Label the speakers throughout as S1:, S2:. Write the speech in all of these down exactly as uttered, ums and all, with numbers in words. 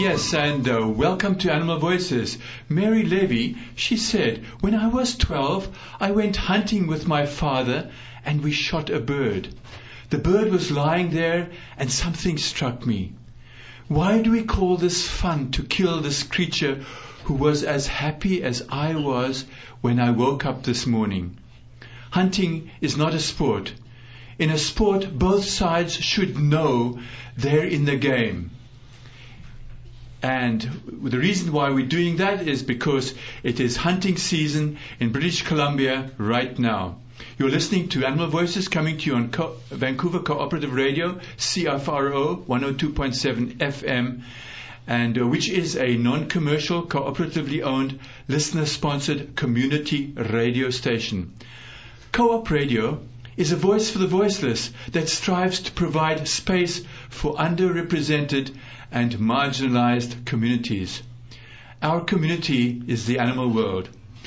S1: Yes, and uh, welcome to Animal Voices. Mary Levy, she said, when I was twelve, I went hunting with my father and we shot a bird. The bird was lying there and something struck me. Why do we call this fun to kill this creature who was as happy as I was when I woke up this morning? Hunting is not a sport. In a sport, both sides should know they're in the game. And the reason why we're doing that is because it is hunting season in British Columbia right now. You're listening to Animal Voices coming to you on Co- Vancouver Cooperative Radio, C F R O one oh two point seven F M, and uh, which is a non-commercial, cooperatively owned, listener-sponsored community radio station. Co-op Radio is a voice for the voiceless that strives to provide space for underrepresented and marginalized communities. Our community is the animal world.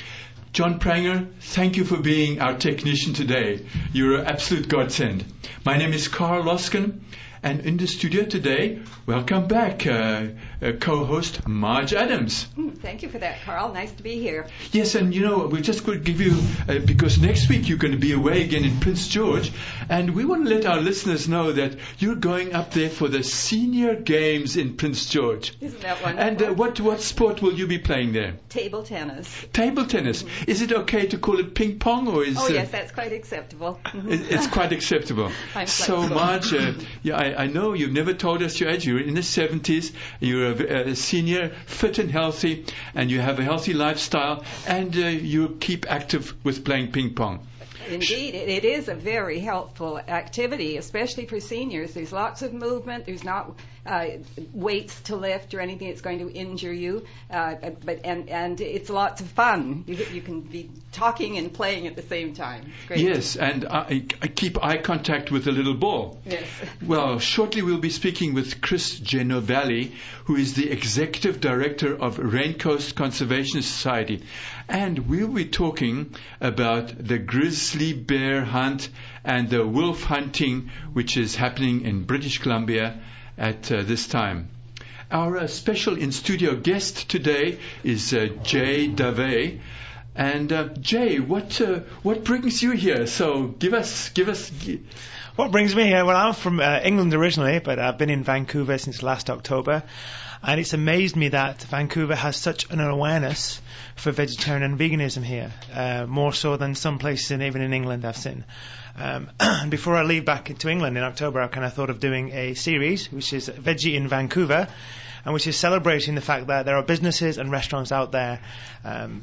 S1: John Pranger, thank you for being our technician today. You're an absolute godsend. My name is Carl Loskin, and in the studio today, welcome back, uh, uh, co-host Marge Adams.
S2: Mm, thank you for that, Carl. Nice to be here.
S1: Yes, and you know, we're just going to give you, uh, because next week you're going to be away again in Prince George, and we want to let our listeners know that you're going up there for the senior games in Prince George.
S2: Isn't that wonderful?
S1: And uh, what what sport will you be playing there?
S2: Table tennis.
S1: Table tennis. Mm-hmm. Is it okay to call it ping pong, or is?
S2: Oh yes,
S1: uh,
S2: that's quite acceptable. Mm-hmm.
S1: it, it's quite acceptable.
S2: I'm
S1: so,
S2: flexible.
S1: Marge, uh, yeah, I, I know you've never told us your age. You're in the seventies. You're a, a senior, fit and healthy, and you have a healthy lifestyle, and uh, you keep active with playing ping pong.
S2: Indeed, it, it is a very helpful activity, especially for seniors. There's lots of movement. There's not uh, weights to lift or anything that's going to injure you, uh, but and and it's lots of fun. You, you can be talking and playing at the same time. It's great.
S1: Yes, and I, I keep eye contact with the little ball.
S2: Yes.
S1: Well, shortly we'll be speaking with Chris Genovalli, who is the Executive Director of Raincoast Conservation Society. And we'll be talking about the grizzly bear hunt and the wolf hunting, which is happening in British Columbia at uh, this time. Our uh, special in-studio guest today is uh, Jay Davey. And uh, Jay, what uh, what brings you here? So give us give us. G-
S3: What brings me here? Well, I'm from uh, England originally, but I've been in Vancouver since last October. And it's amazed me that Vancouver has such an awareness for vegetarian and veganism here, uh, more so than some places, in, even in England, I've seen. Um, and before I leave back to England in October, I kind of thought of doing a series, which is Veggie in Vancouver, and which is celebrating the fact that there are businesses and restaurants out there, um,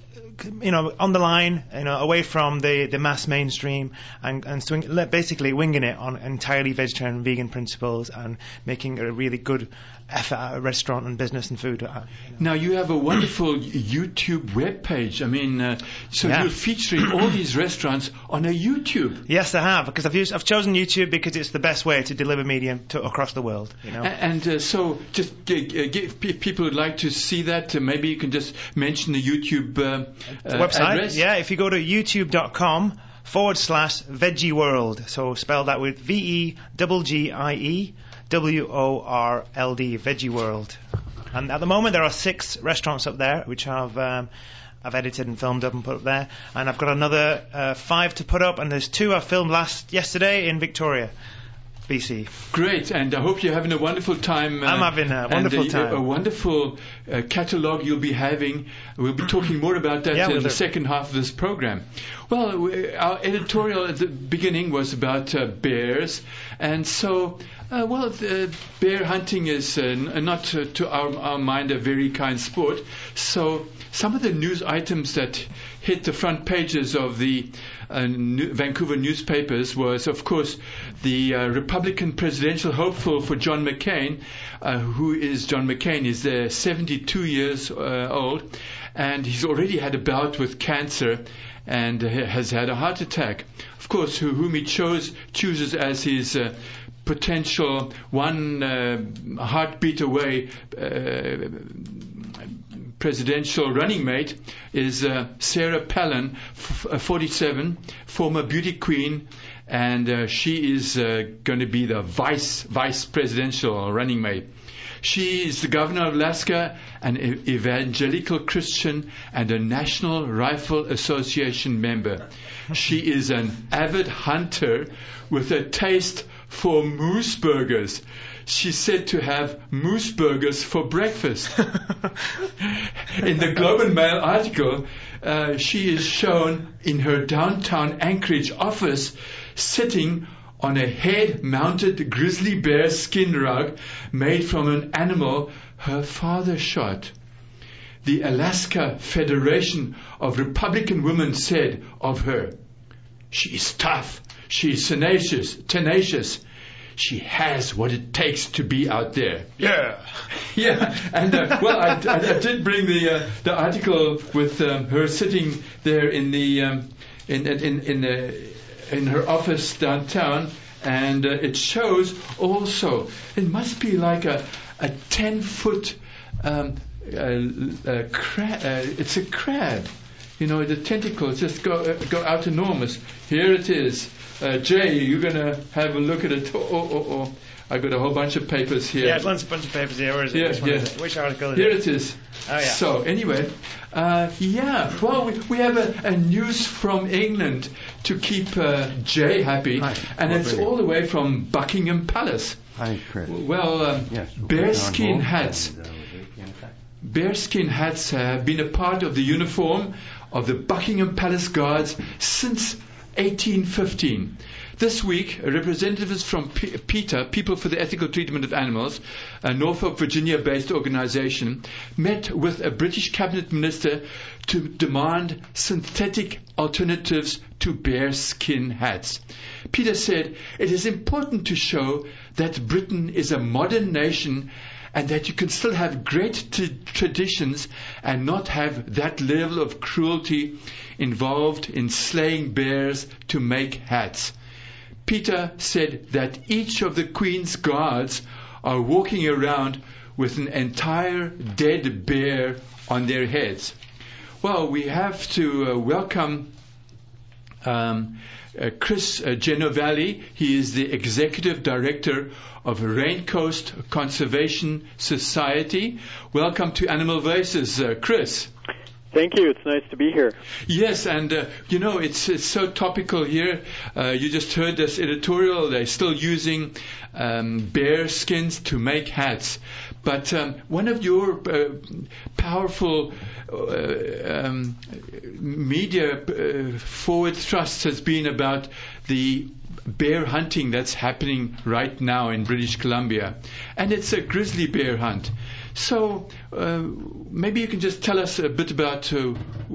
S3: you know, on the line, you know, away from the, the mass mainstream, and, and swing, basically winging it on entirely vegetarian and vegan principles and making a really good effort at a restaurant and business and food. Uh, you know.
S1: Now, you have a wonderful YouTube web page. I mean, uh, so
S3: Yeah.
S1: you're featuring all these restaurants on a YouTube.
S3: Yes, I have, because I've used, I've chosen YouTube because it's the best way to deliver media to, across the world. You know.
S1: A- And uh, so, just g- g- give pe- people who'd like to see that, uh, maybe you can just mention the YouTube uh, uh,
S3: website.
S1: address.
S3: Yeah, if you go to youtube.com forward slash Veggie World, so spell that with V E G G I E W O R L D, Veggie World. And at the moment there are six restaurants up there, which I've um, I've edited and filmed up and put up there, and I've got another uh, five to put up, and there's two I filmed last yesterday in Victoria, B C.
S1: Great, and I hope you're having a wonderful time. Uh,
S3: I'm having a wonderful
S1: and a,
S3: time.
S1: A, a wonderful uh, catalogue you'll be having. We'll be talking more about that
S3: Yeah,
S1: in
S3: with
S1: the
S3: the-
S1: second half of this program. Well, we, our editorial at the beginning was about uh, bears, and so, uh, well, the bear hunting is uh, n- not uh, to our, our mind a very kind sport. So some of the news items that hit the front pages of the uh, New- Vancouver newspapers was, of course, the uh, Republican presidential hopeful for John McCain, uh, who is John McCain, is uh, seventy-two years uh, old, and he's already had a bout with cancer and uh, has had a heart attack. Of course, who, whom he chose chooses as his uh, potential one uh, heartbeat away uh, presidential running mate is uh, Sarah Palin, f- uh, forty-seven, former beauty queen, and uh, she is uh, going to be the vice vice presidential running mate. She is the governor of Alaska, an e- evangelical Christian, and a National Rifle Association member. She is an avid hunter with a taste for moose burgers. She's said to have moose burgers for breakfast. In the Globe and Mail article, uh, she is shown in her downtown Anchorage office sitting on a head-mounted grizzly bear skin rug made from an animal her father shot. The Alaska Federation of Republican Women said of her, "She is tough, she is tenacious, tenacious. She has what it takes to be out there."
S3: Yeah.
S1: Yeah, and uh, well, I, I, I did bring the uh, the article with um, her sitting there in the um, in in in the in her office downtown, and uh, it shows also it must be like a a ten foot um, uh, uh, crab. Uh, it's a crab, you know. The tentacles just go uh, go out enormous. Here it is. Uh, Jay, you're gonna have a look at it. Oh, oh, oh, oh. I got a whole bunch of papers here.
S3: Yeah, lots of bunch of papers here. Where is it?
S1: Yeah,
S3: Which, one
S1: yeah.
S3: is it? Which article is
S1: Here
S3: it?
S1: it is.
S3: Oh, yeah.
S1: So anyway, uh, yeah. Well, we, we have a, a news from England to keep uh, Jay happy,
S4: Hi.
S1: and
S4: What
S1: it's
S4: really?
S1: all the way from Buckingham Palace.
S4: Hi, Chris.
S1: Well, um,
S4: Yes.
S1: bearskin
S4: On hold,
S1: hats.
S4: and, uh, in effect.
S1: Bearskin hats have been a part of the uniform of the Buckingham Palace Guards since eighteen fifteen. This week, representatives from P- PETA, People for the Ethical Treatment of Animals, a Norfolk, Virginia-based organization, met with a British cabinet minister to demand synthetic alternatives to bearskin hats. PETA said it is important to show that Britain is a modern nation and that you can still have great t- traditions and not have that level of cruelty involved in slaying bears to make hats. PETA said that each of the Queen's guards are walking around with an entire dead bear on their heads. Well, we have to uh, welcome um, uh, Chris uh, Genovalli. He is the Executive Director of Raincoast Conservation Society. Welcome to Animal Voices, uh, Chris.
S5: Thank you. It's nice to be here.
S1: Yes, and uh, you know, it's it's so topical here. Uh, you just heard this editorial. They're still using um, bear skins to make hats. But um, one of your uh, powerful uh, um, media uh, forward thrusts has been about the bear hunting that's happening right now in British Columbia. And it's a grizzly bear hunt. So uh, maybe you can just tell us a bit about uh, w-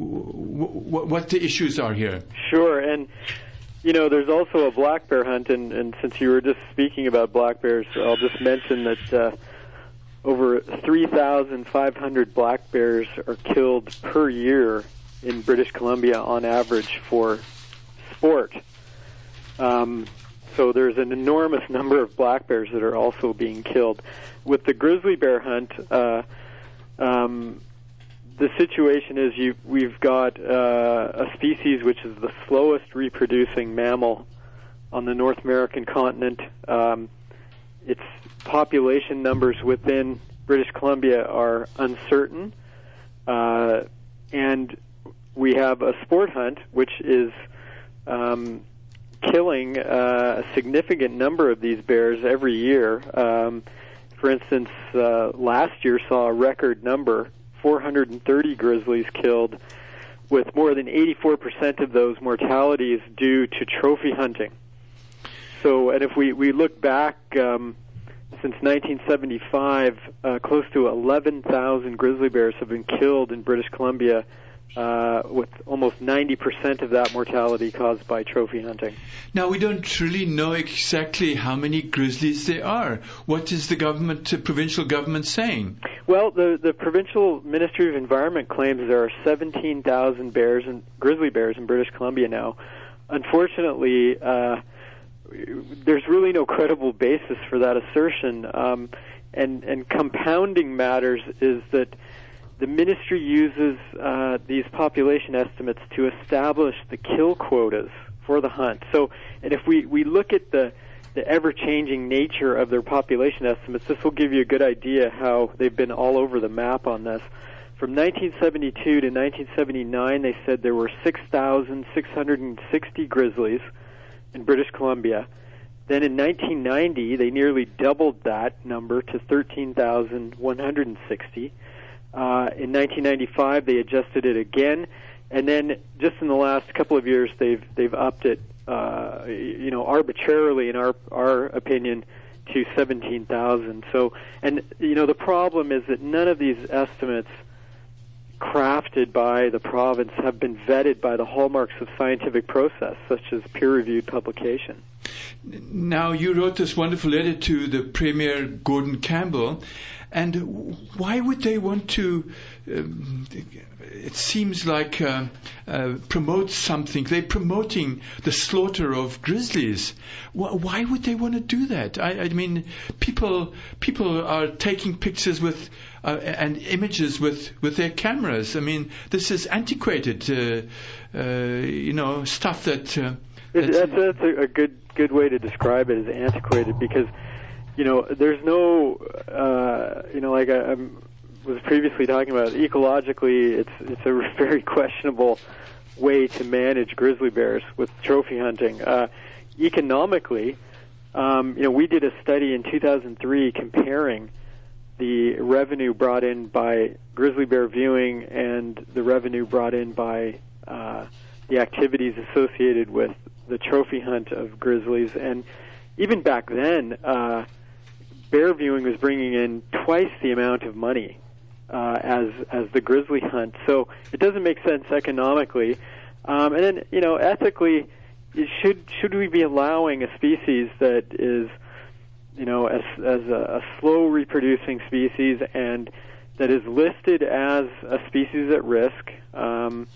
S1: w- what the issues are here.
S5: Sure. And, you know, there's also a black bear hunt. And, and since you were just speaking about black bears, I'll just mention that uh, over three thousand five hundred black bears are killed per year in British Columbia on average for sport. Um, so there's an enormous number of black bears that are also being killed. With the grizzly bear hunt, uh, um, the situation is you, we've got uh, a species which is the slowest reproducing mammal on the North American continent. Um, its population numbers within British Columbia are uncertain, uh, and we have a sport hunt which is um, killing uh, a significant number of these bears every year. Um, For instance, uh, last year saw a record number, four hundred thirty grizzlies killed, with more than eighty-four percent of those mortalities due to trophy hunting. So, and if we, we look back um, since nineteen seventy-five, uh, close to eleven thousand grizzly bears have been killed in British Columbia, uh, with almost ninety percent of that mortality caused by trophy hunting.
S1: Now, we don't really know exactly how many grizzlies there are. What is the government, uh, provincial government saying?
S5: Well, the, the provincial Ministry of Environment claims there are seventeen thousand bears and grizzly bears in British Columbia now. Unfortunately, uh, there's really no credible basis for that assertion. Um, and, and compounding matters is that the ministry uses uh, these population estimates to establish the kill quotas for the hunt. So, and if we, we look at the the ever-changing nature of their population estimates, this will give you a good idea how they've been all over the map on this. From nineteen seventy-two to nineteen seventy-nine, they said there were six thousand six hundred sixty grizzlies in British Columbia. Then in nineteen ninety, they nearly doubled that number to thirteen thousand one hundred sixty. Uh, in nineteen ninety-five, they adjusted it again, and then just in the last couple of years, they've they've upped it, uh, you know, arbitrarily, in our our opinion, to seventeen thousand. So, and you know, the problem is that none of these estimates crafted by the province have been vetted by the hallmarks of scientific process, such as peer-reviewed publication.
S1: Now, you wrote this wonderful letter to the Premier Gordon Campbell, and why would they want to, um, it seems like, uh, uh, promote something? They're promoting the slaughter of grizzlies. Why would they want to do that? I, I mean, people people are taking pictures with uh, and images with, with their cameras. I mean, this is antiquated, uh, uh, you know, stuff that... Uh,
S5: that's that's a, a good good way to describe it, as antiquated, because, you know, there's no, uh, you know, like I, I was previously talking about, ecologically, it's it's a very questionable way to manage grizzly bears with trophy hunting. Uh, economically, um, you know, we did a study in two thousand three comparing the revenue brought in by grizzly bear viewing and the revenue brought in by uh, the activities associated with the trophy hunt of grizzlies. And even back then, uh, bear viewing was bringing in twice the amount of money uh, as as the grizzly hunt. So it doesn't make sense economically. Um, and then, you know, ethically, should should we be allowing a species that is, you know, as as a, a slow reproducing species and that is listed as a species at risk, um,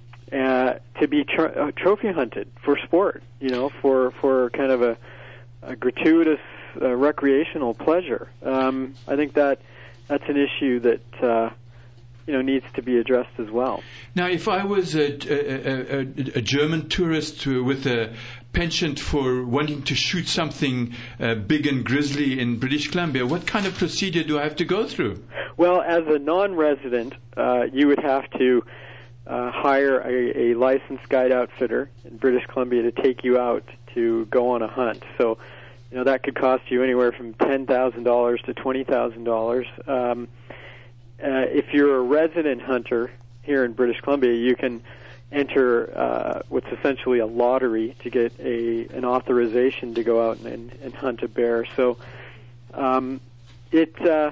S5: uh, to be tr- uh, trophy hunted for sport, you know, for for kind of a, a gratuitous uh, recreational pleasure? Um, I think that that's an issue that uh, you know needs to be addressed as well. Now,
S1: if I was a, a, a, a German tourist with a penchant for wanting to shoot something uh, big and grisly in British Columbia, what kind of procedure do I have to go through?
S5: Well, as a non-resident, uh, you would have to uh, hire a, a licensed guide outfitter in British Columbia to take you out to go on a hunt. So, you know, that could cost you anywhere from ten thousand dollars to twenty thousand dollars. Um, uh, if you're a resident hunter here in British Columbia, you can enter uh, what's essentially a lottery to get a an authorization to go out and, and, and hunt a bear. So um, it, uh,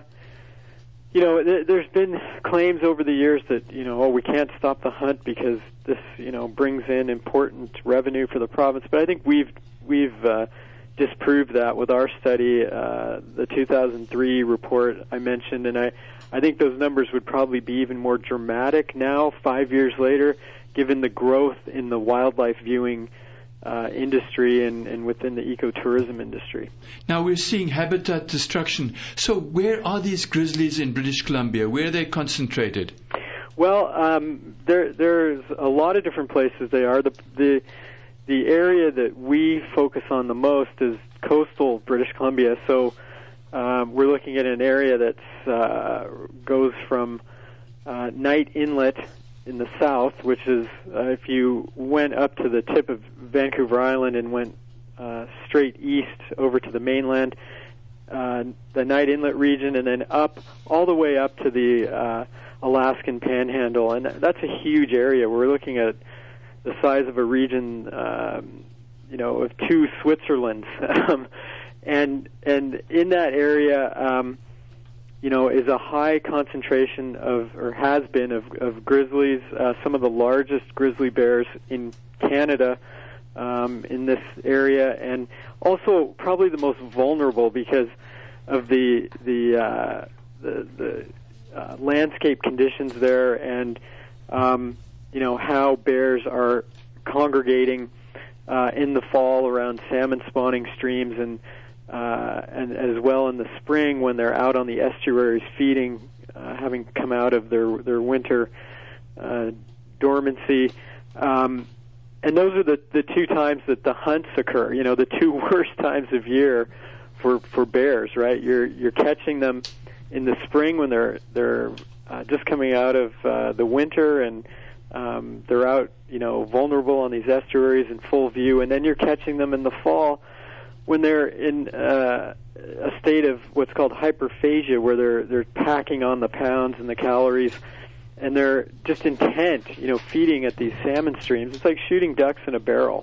S5: you know, th- there's been claims over the years that, you know, oh, we can't stop the hunt because this, you know, brings in important revenue for the province. But I think we've we've uh, disproved that with our study, uh, the two thousand three report I mentioned, and I, I think those numbers would probably be even more dramatic now, five years later, given the growth in the wildlife viewing uh, industry and, and within the ecotourism industry.
S1: Now we're seeing habitat destruction. So where are these grizzlies in British Columbia? Where are they concentrated?
S5: Well, um, there there's a lot of different places they are. The the the area that we focus on the most is coastal British Columbia. So um, we're looking at an area that uh, goes from uh, Knight Inlet in the south, which is uh, if you went up to the tip of Vancouver Island and went uh, straight east over to the mainland, uh, the Knight Inlet region, and then up all the way up to the uh, Alaskan Panhandle, and that's a huge area. We're looking at the size of a region, um, you know, of two Switzerlands, um, and and in that area. Um, you know, is a high concentration of, or has been, of, of grizzlies, uh, some of the largest grizzly bears in Canada um, in this area, and also probably the most vulnerable because of the the uh, the, the uh, landscape conditions there, and um, you know how bears are congregating uh, in the fall around salmon spawning streams, and Uh, and as well in the spring when they're out on the estuaries feeding, uh, having come out of their their winter uh, dormancy, um, and those are the, the two times that the hunts occur. You know, the two worst times of year for for bears, right? You're you're catching them in the spring when they're they're uh, just coming out of uh, the winter, and um, they're out, you know, vulnerable on these estuaries in full view, and then you're catching them in the fall when they're in uh, a state of what's called hyperphagia, where they're they're packing on the pounds and the calories, and they're just intent, you know, feeding at these salmon streams. It's like shooting ducks in a barrel.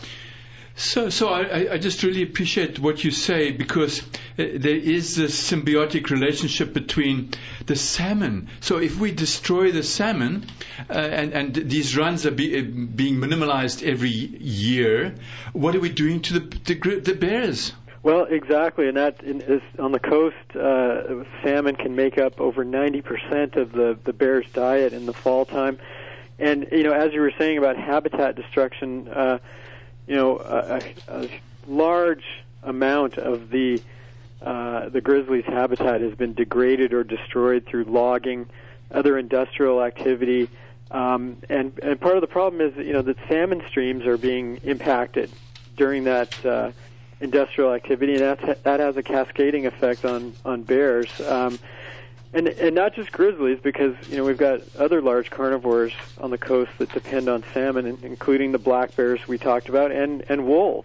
S1: So, so I, I just really appreciate what you say, because uh, there is this symbiotic relationship between the salmon. So if we destroy the salmon, uh, and, and these runs are be, uh, being minimalized every year, what are we doing to the, the, the bears?
S5: Well, exactly, and that in, is on the coast. Uh, salmon can make up over ninety percent of the, the bear's diet in the fall time. And, you know, as you were saying about habitat destruction, uh, you know, a, a large amount of the uh, the grizzly's habitat has been degraded or destroyed through logging, other industrial activity, um, and and part of the problem is, you know, that salmon streams are being impacted during that uh, industrial activity, and that that has a cascading effect on on bears, um, and and not just grizzlies, because, you know, we've got other large carnivores on the coast that depend on salmon, including the black bears we talked about, and and wolves.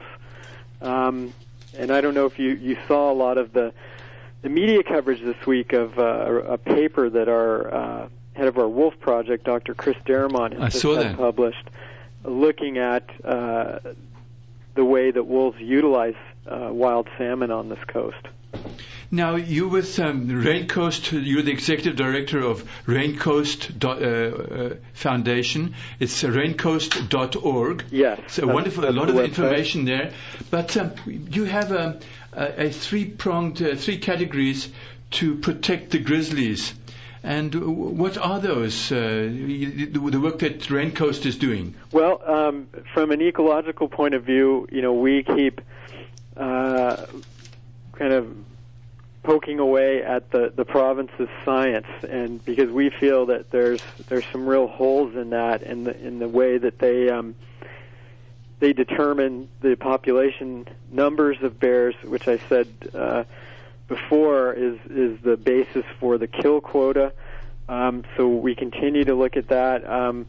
S5: Um, and I don't know if you, you saw a lot of the the media coverage this week of uh, a paper that our uh, head of our wolf project, Doctor Chris Darramont, has just had published, looking at uh, the way that wolves utilize uh, wild salmon on this coast.
S1: Now, you with um, Raincoast, you're the executive director of Raincoast dot, uh, uh, Foundation. It's raincoast dot org.
S5: Yes.
S1: It's a wonderful, a lot of information there. But um, you have a, a, a three-pronged, uh, three categories to protect the grizzlies. And what are those, uh, the work that Raincoast is doing?
S5: Well, um, from an ecological point of view, you know, we keep uh, kind of poking away at the, the province's science, and because we feel that there's there's some real holes in that, in the in the way that they um, they determine the population numbers of bears, which I said uh, before is is the basis for the kill quota. Um, so we continue to look at that. Um,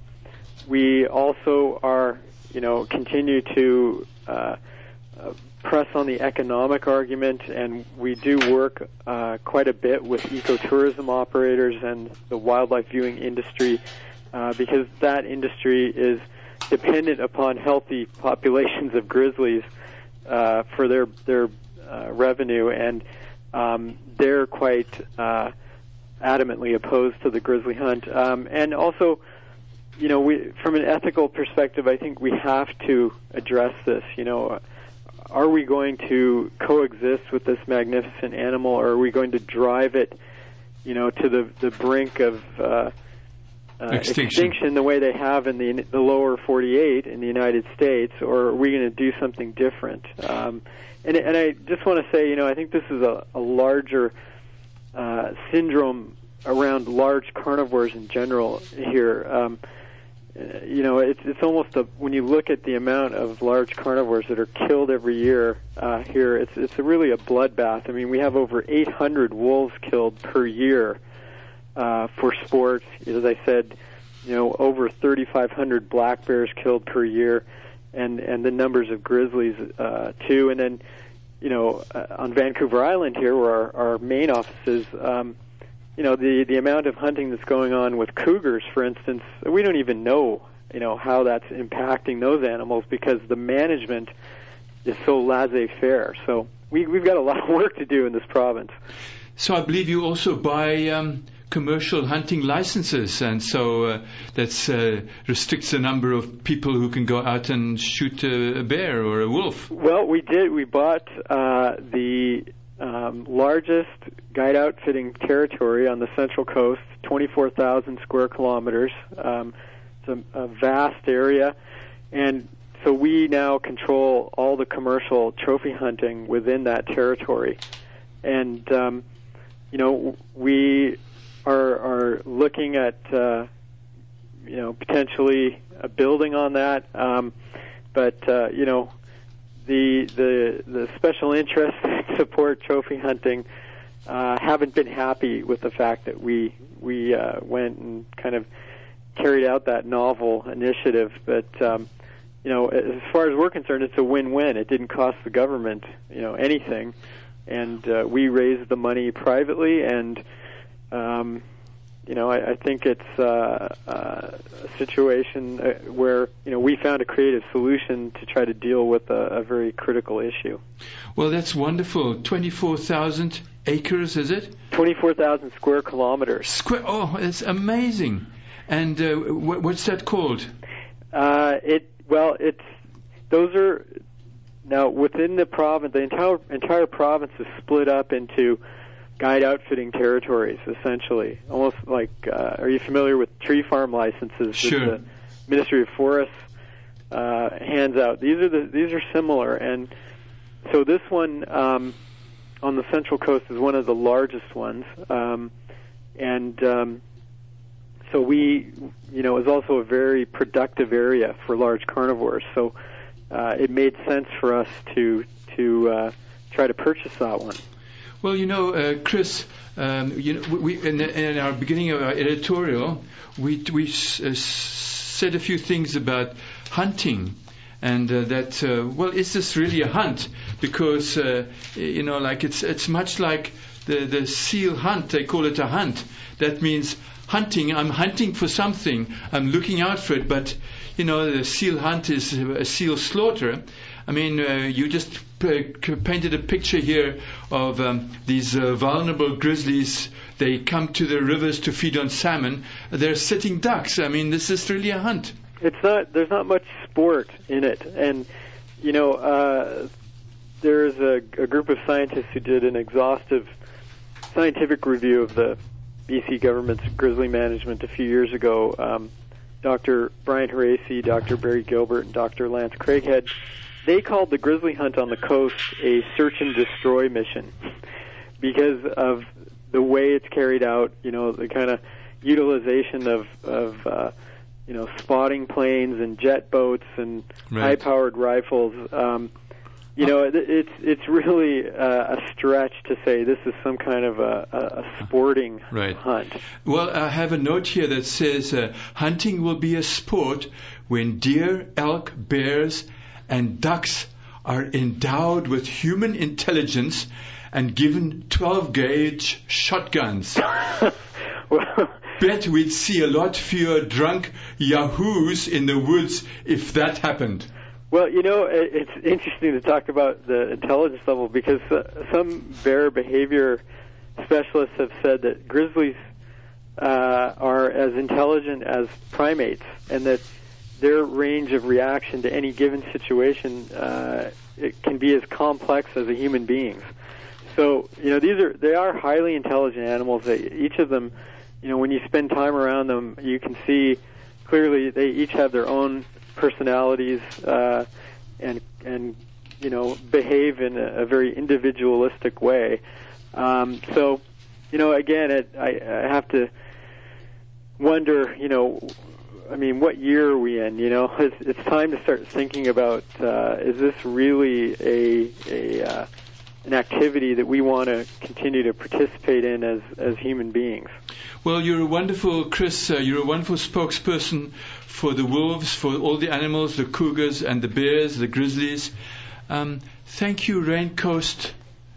S5: we also are, you know, continue to uh, uh, press on the economic argument, and we do work uh, quite a bit with ecotourism operators and the wildlife viewing industry, uh, because that industry is dependent upon healthy populations of grizzlies uh, for their their uh, revenue, and um, they're quite uh, adamantly opposed to the grizzly hunt. Um, and also, you know, we from an ethical perspective, I think we have to address this. You know, are we going to coexist with this magnificent animal, or are we going to drive it, you know, to the the brink of uh, uh, extinction. extinction the way they have in the the lower forty-eight in the United States, or are we going to do something different? Um, and and I just want to say, you know, I think this is a, a larger uh, syndrome around large carnivores in general here. Um, You know, it's it's almost a, when you look at the amount of large carnivores that are killed every year uh, here, it's it's a really a bloodbath. I mean, we have over eight hundred wolves killed per year uh, for sport. As I said, you know, over thirty-five hundred black bears killed per year, and and the numbers of grizzlies uh, too. And then, you know, uh, on Vancouver Island here, where our, our main office is. Um, You know, the the amount of hunting that's going on with cougars, for instance, we don't even know, you know, how that's impacting those animals, because the management is so laissez-faire. So we, we've got a lot of work to do in this province.
S1: So I believe you also buy um, commercial hunting licenses, and so uh, that uh, restricts the number of people who can go out and shoot a, a bear or a wolf.
S5: Well, we did. We bought uh, the um, largest guide outfitting territory on the Central Coast, twenty-four thousand square kilometers. Um, it's a, a vast area, and so we now control all the commercial trophy hunting within that territory. And um, you know, we are are looking at uh, you know, potentially uh, building on that. Um, but uh, you know, the the the special interests that support trophy hunting uh, haven't been happy with the fact that we we uh, went and kind of carried out that novel initiative. But um, you know, as far as we're concerned, it's a win-win. It didn't cost the government, you know, anything, and uh, we raised the money privately, and um, you know, I, I think it's uh, uh, a situation uh, where, you know, we found a creative solution to try to deal with a, a very critical issue.
S1: Well, that's wonderful. twenty-four thousand acres, is it?
S5: twenty-four thousand square kilometers.
S1: Square. Oh, it's amazing. And uh, wh- what's that called?
S5: Uh, it well, it's those are now within the province. The entire entire province is split up into guide outfitting territories, essentially. Almost like, uh, are you familiar with tree farm licenses
S1: Sure.
S5: that the Ministry of Forests uh, hands out? These are the these are similar, and so this one um, on the Central Coast is one of the largest ones, um, and um, so we, you know, is also a very productive area for large carnivores. So uh, it made sense for us to to uh, try to purchase that one.
S1: Well, you know, uh, Chris, um, you know, we in, in our beginning of our editorial, we we uh, said a few things about hunting, and uh, that uh, well, is this really a hunt? Because uh, you know, like it's it's much like the the seal hunt. They call it a hunt. That means hunting. I'm hunting for something. I'm looking out for it. But you know, the seal hunt is a seal slaughter. I mean, uh, you just p- painted a picture here of um, these uh, vulnerable grizzlies. They come to the rivers to feed on salmon. They're sitting ducks. I mean, this is really a hunt.
S5: It's not. There's not much sport in it, and you know, uh, there's a, a group of scientists who did an exhaustive scientific review of the B C government's grizzly management a few years ago. Um, Doctor Brian Haracy, Doctor Barry Gilbert, and Doctor Lance Craighead. They called the grizzly hunt on the coast a search and destroy mission because of the way it's carried out, you know, the kind of utilization of, of uh, you know, spotting planes and jet boats and
S1: right.
S5: high-powered rifles. Um, you know, it, it's it's really uh, a stretch to say this is some kind of a, a, a sporting
S1: right.
S5: hunt.
S1: Well, I have a note here that says uh, hunting will be a sport when deer, elk, bears, and ducks are endowed with human intelligence and given twelve gauge shotguns.
S5: Well,
S1: Bet we'd see a lot fewer drunk yahoos in the woods if that happened.
S5: Well, you know, it, it's interesting to talk about the intelligence level because uh, some bear behavior specialists have said that grizzlies uh, are as intelligent as primates, and that their range of reaction to any given situation uh, it can be as complex as a human being's. So, you know, these are they are highly intelligent animals. They, each of them, you know, when you spend time around them, you can see clearly they each have their own personalities uh, and and you know behave in a, a very individualistic way. Um, so, you know, again, it, I, I have to wonder, you know. I mean, what year are we in? You know, it's, it's time to start thinking about: uh, is this really a, a uh, an activity that we want to continue to participate in as as human beings?
S1: Well, you're a wonderful, Chris. Uh, you're a wonderful spokesperson for the wolves, for all the animals, the cougars and the bears, the grizzlies. Um, thank you, Rain Coast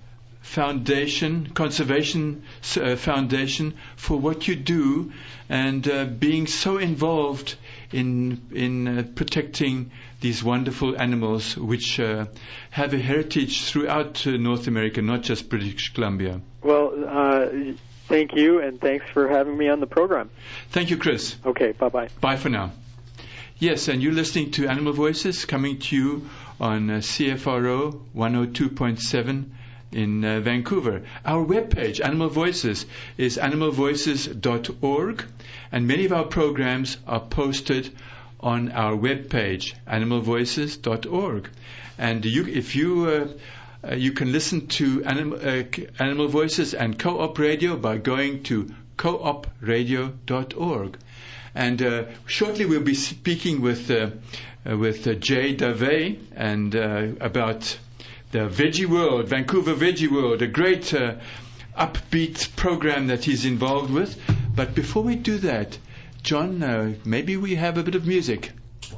S1: Foundation, Conservation uh, Foundation, for what you do and uh, being so involved in in uh, protecting these wonderful animals which uh, have a heritage throughout uh, North America, not just British Columbia.
S5: Well, uh, thank you, and thanks for having me on the program.
S1: Thank you, Chris.
S5: Okay, bye-bye.
S1: Bye for now. Yes, and you're listening to Animal Voices coming to you on uh, C F R O one oh two point seven in uh, Vancouver. Our webpage, Animal Voices, is animal voices dot org, and many of our programs are posted on our webpage, animal voices dot org. And you, if you uh, uh, you can listen to Animal, uh, Animal Voices and Co-op Radio by going to coop radio dot org. And uh, shortly we'll be speaking with uh, uh, with uh, Jay Davey and uh, about the Veggie World, Vancouver Veggie World, a great uh, upbeat program that he's involved with. But before we do that, John, uh, maybe we have a bit of music.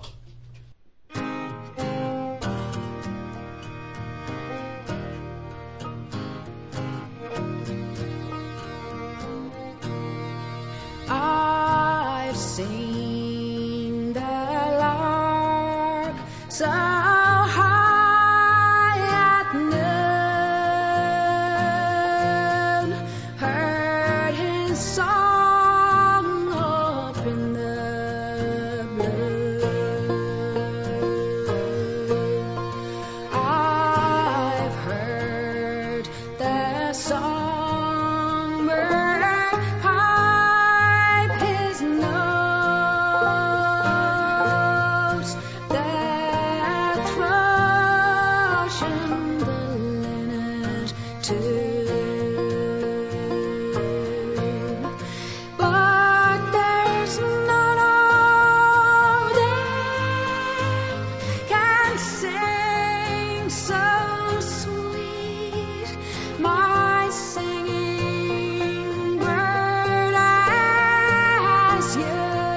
S4: I've seen the lark so high at noon, heard his song up in the blue. I've heard the songbird pipe his notes, that thrush and the linnet tune. But there's none of them can sing so sweet, my singing bird, as you.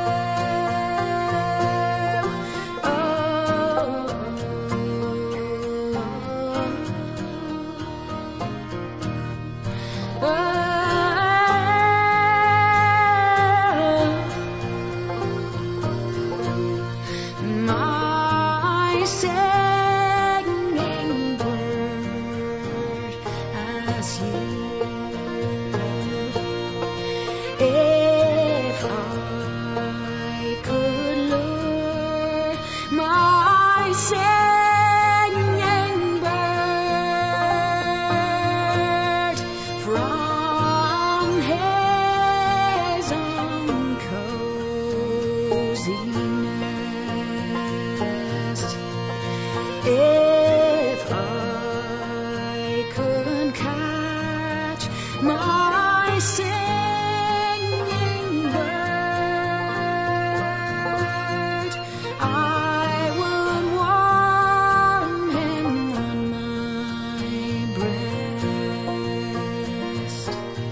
S4: My singing bird, as you. If I could lure my singing bird from his own cozy nest, if I could catch my singing bird, I would warm him on my breast.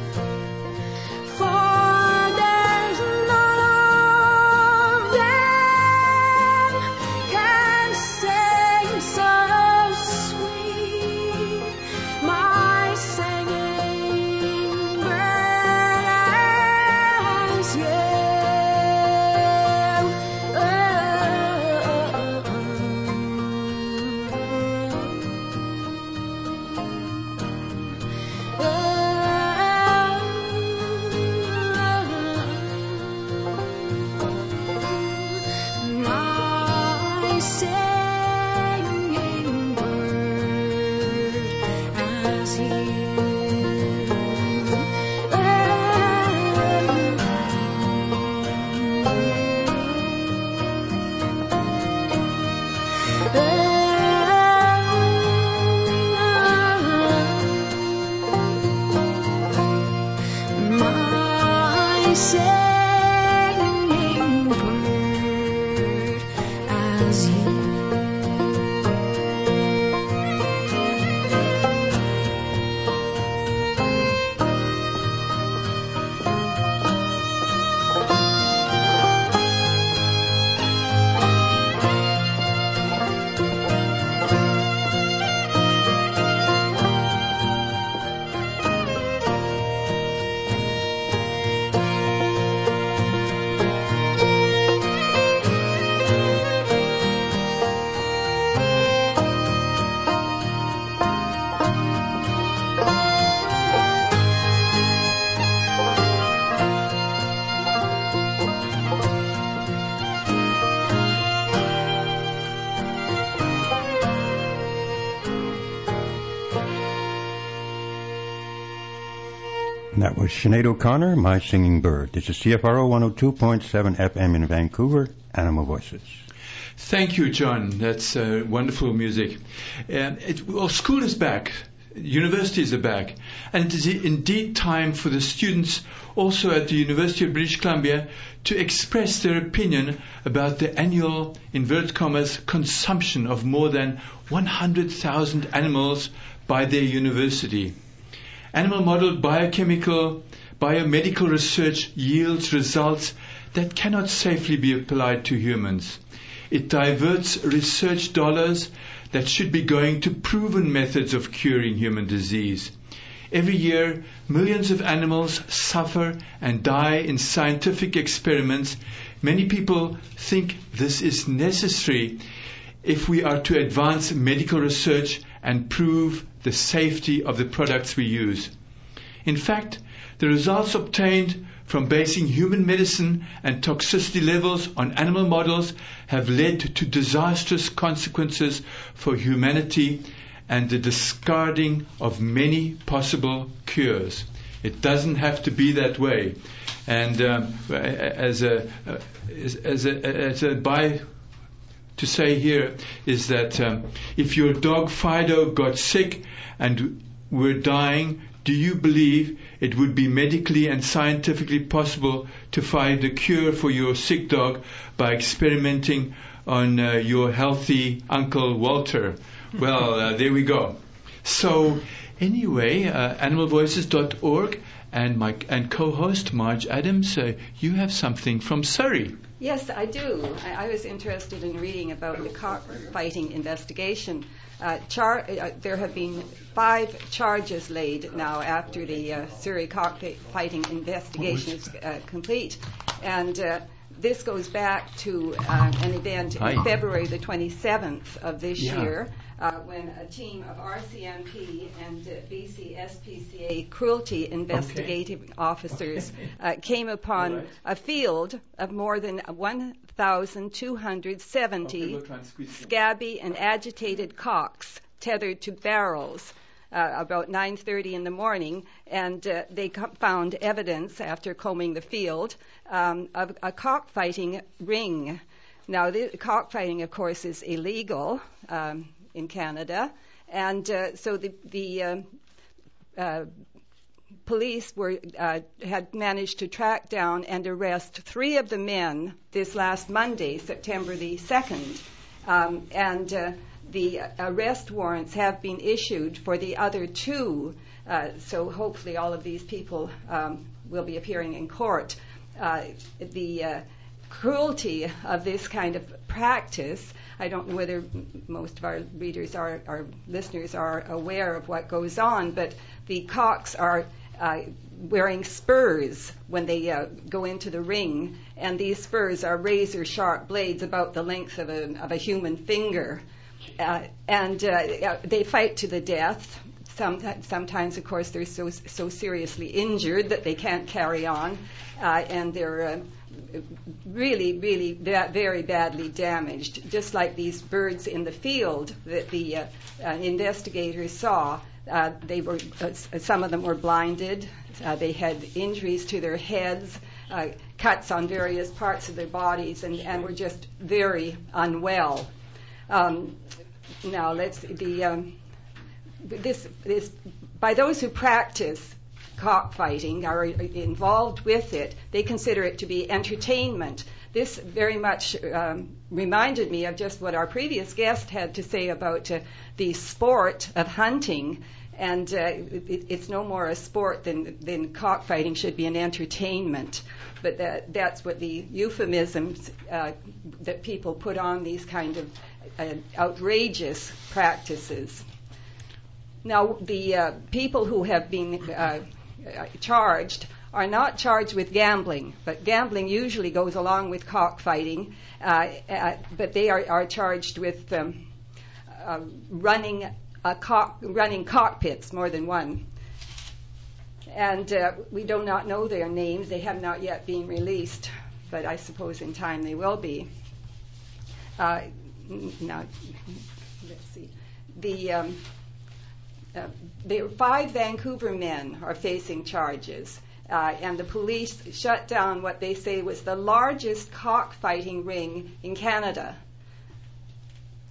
S4: For there's none of them can sing so sweet, my singing bird, as you. My singing bird, as my singing bird, as you.
S6: That was Sinead O'Connor, My Singing Bird. This is C F R O one oh two point seven F M in Vancouver, Animal Voices.
S1: Thank you, John. That's uh, wonderful music. Um, it, well, school is back. universities are back. And it is indeed time for the students also at the University of British Columbia to express their opinion about the annual, inverted commas, consumption of more than one hundred thousand animals by their university. Animal model biochemical, biomedical research yields results that cannot safely be applied to humans. It diverts research dollars that should be going to proven methods of curing human disease. Every year, millions of animals suffer and die in scientific experiments. Many people think this is necessary if we are to advance medical research and prove the safety of the products we use. In fact, the results obtained from basing human medicine and toxicity levels on animal models have led to disastrous consequences for humanity and the discarding of many possible cures. It doesn't have to be that way. And um, as a as, as a as a by to say here is that um, if your dog Fido got sick and were dying, do you believe it would be medically and scientifically possible to find a cure for your sick dog by experimenting on uh, your healthy Uncle Walter? Well, uh, there we go. So, anyway, uh, animal voices dot org and my and co-host Marge Adams, uh, you have something from Surrey.
S2: Yes, I do. I, I was interested in reading about the cockfighting investigation. Uh, char- uh, there have been five charges laid now after the uh, Surrey cockfighting investigation is uh, complete. And uh, this goes back to uh, an event
S1: Hi.
S2: in February the twenty-seventh of this
S1: Yeah.
S2: year, uh, when a team of R C M P and uh, B C S P C A cruelty investigative officers uh, came upon
S1: All right.
S2: a field of more than one thousand two hundred seventy scabby and agitated cocks tethered to barrels uh, about nine thirty in the morning, and uh, they co- found evidence after combing the field um, of a cockfighting ring. Now, the cockfighting, of course, is illegal um, in Canada, and uh, so the, the um, uh, police were uh, had managed to track down and arrest three of the men this last Monday, September the second, um, and uh, the arrest warrants have been issued for the other two. Uh, so hopefully all of these people um, will be appearing in court. Uh, the uh, cruelty of this kind of practice, I don't know whether m- most of our readers are, our listeners are aware of what goes on, but the cocks are uh, wearing spurs when they uh, go into the ring, and these spurs are razor-sharp blades about the length of a, of a human finger. Uh, and uh, they fight to the death. Some, sometimes, of course, they're so so seriously injured that they can't carry on, uh, and they're uh, really, really ba- very badly damaged, just like these birds in the field that the uh, uh, investigators saw. Uh, they were uh, some of them were blinded. Uh, they had injuries to their heads, uh, cuts on various parts of their bodies, and, and were just very unwell. Um, now, let's the um, this this by those who practice cockfighting are involved with it, they consider it to be entertainment. This very much um, reminded me of just what our previous guest had to say about uh, the sport of hunting. And uh, it, it's no more a sport than, than cockfighting should be an entertainment. But that, that's what the euphemisms uh, that people put on these kind of uh, outrageous practices. Now, the uh, people who have been uh, charged are not charged with gambling, but gambling usually goes along with cockfighting. Uh, uh, but they are, are charged with um, uh, running a cock, running cockpits, more than one. And uh, we do not know their names. They have not yet been released, but I suppose in time they will be. Uh, now, let's see. The um, uh, the five Vancouver men are facing charges. Uh, and the police shut down what they say was the largest cockfighting ring in Canada.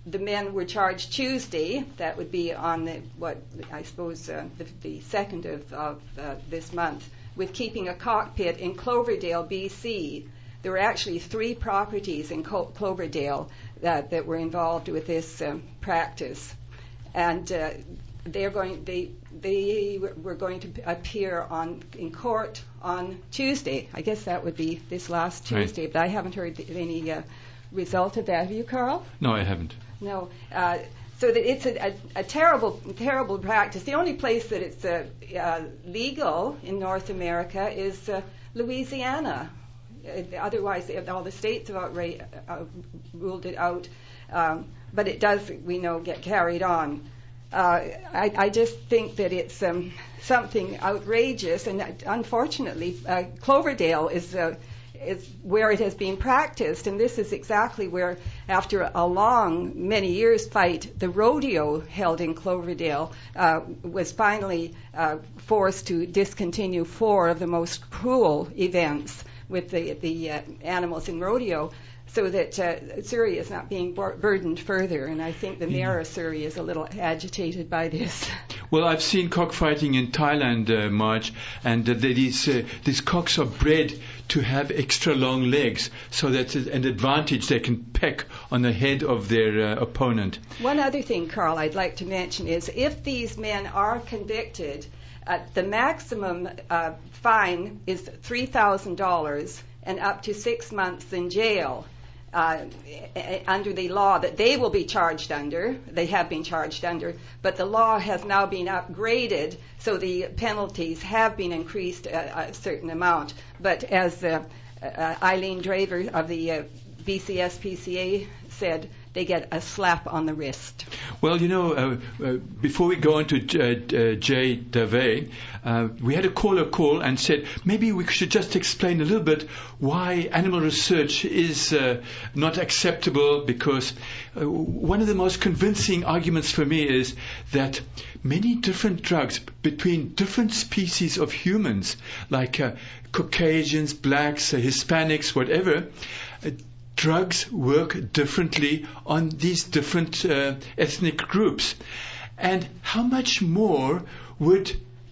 S2: the men were charged Tuesday. That would be on the what I suppose uh, the, the second of, of uh, this month, with keeping a cockpit in Cloverdale, B C. There were actually three properties in Clo- Cloverdale that, that were involved with this um, practice, and uh, they're going. They they were going to appear on in court on Tuesday. I guess that would be this last Tuesday,
S1: Right.
S2: but I haven't heard any uh, result of that. Have you, Carl?
S1: No, I haven't.
S2: No. Uh, so that it's a, a, a terrible, terrible practice. The only place that it's uh, uh, legal in North America is uh, Louisiana. Uh, otherwise, all the states have outright, uh, ruled it out. Um, but it does, we know, get carried on. Uh, I, I just think that it's um, something outrageous, and that, unfortunately, uh, Cloverdale is uh, is where it has been practiced, and this is exactly where, after a long, many years fight, the rodeo held in Cloverdale uh, was finally uh, forced to discontinue four of the most cruel events with the the uh, animals in rodeo, so that uh, Surrey is not being bur- burdened further. And I think the mayor of Surrey is a little agitated by this.
S1: Well, I've seen cockfighting in Thailand, uh, Marge, and uh, these uh, these cocks are bred to have extra long legs, so that's an advantage. They can peck on the head of their uh, opponent.
S2: One other thing, Carl, I'd like to mention is if these men are convicted, uh, the maximum uh, fine is three thousand dollars and up to six months in jail. Uh, under the law that they will be charged under, they have been charged under, but the law has now been upgraded, so the penalties have been increased a, a certain amount. But as uh, uh, Eileen Draver of the uh, B C S P C A said, they get a slap on the wrist.
S1: Well, you know, uh, uh, before we go on to uh, uh, Jay Davey, uh, we had a caller call and said maybe we should just explain a little bit why animal research is uh, not acceptable, because uh, one of the most convincing arguments for me is that many different drugs between different species of humans, like uh, Caucasians, blacks, uh, Hispanics, whatever, uh, drugs work differently on these different uh, ethnic groups. And how much more would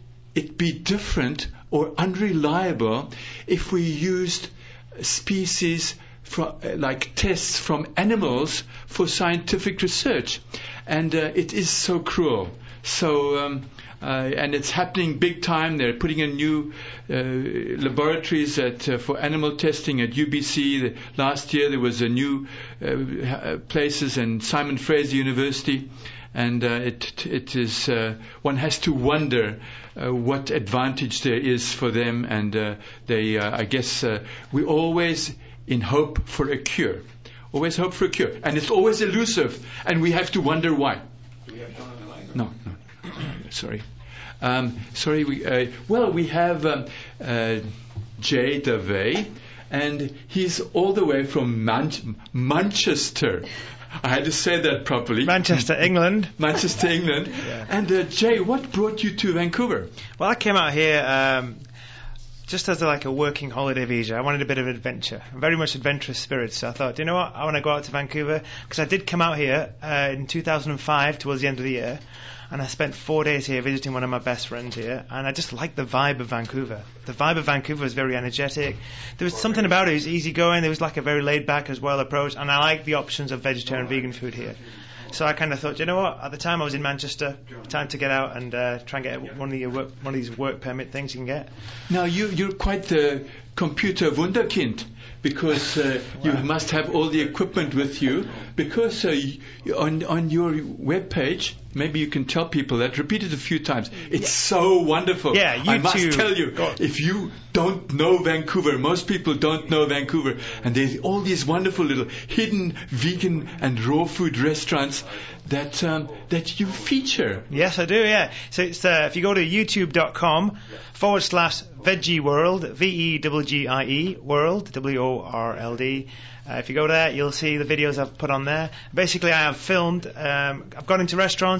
S1: it be different or unreliable if we used species from, uh, like tests from animals for scientific research? And uh, it is so cruel. So, um, uh, and it's happening big time. They're putting in new uh, laboratories at, uh, for animal testing at U B C. The, last year there was a new uh, places in Simon Fraser University, and uh, it it is uh, one has to wonder uh, what advantage there is for them. And uh, they, uh, I guess, uh, we always in hope for a cure, always hope for a cure, and it's always elusive, and we have to wonder why. No, no. Sorry. Um, sorry. We, uh, well, we have um, uh, Jay Davey, and he's all the way from Man- Manchester. I had to say that properly.
S3: Manchester, England.
S1: Manchester, England.
S3: Yeah.
S1: And uh, Jay, what brought you to Vancouver?
S3: Well, I came out here um, just as a, like a working holiday visa. I wanted a bit of adventure. I'm very much adventurous spirit, so I thought, you know what, I want to go out to Vancouver, because I did come out here uh, in two thousand five towards the end of the year. And I spent four days here visiting one of my best friends here, and I just liked the vibe of Vancouver. The vibe of Vancouver was very energetic. There was something about it, it was easygoing, there was like a very laid-back as well approach, and I like the options of vegetarian vegan food here. So I kind of thought, you know what, at the time I was in Manchester, time to get out and uh, try and get one of, your work, one of these work permit things you can get.
S1: Now, you, you're quite the computer wunderkind, because uh, you must have all the equipment with you, because uh, you, on, on your web page, maybe you can tell people that, repeat it a few times. It's yeah. so wonderful.
S3: Yeah, you
S1: I must
S3: too.
S1: tell you, if you don't know Vancouver, most people don't know Vancouver, and there's all these wonderful little hidden vegan and raw food restaurants that um, that you feature.
S3: Yes, I do, yeah. So it's uh, if you go to youtube.com forward slash Veggie World, V E G G I E, World, W O R L D. Uh, if you go there, you'll see the videos I've put on there. Basically, I have filmed, um, I've gone into restaurants,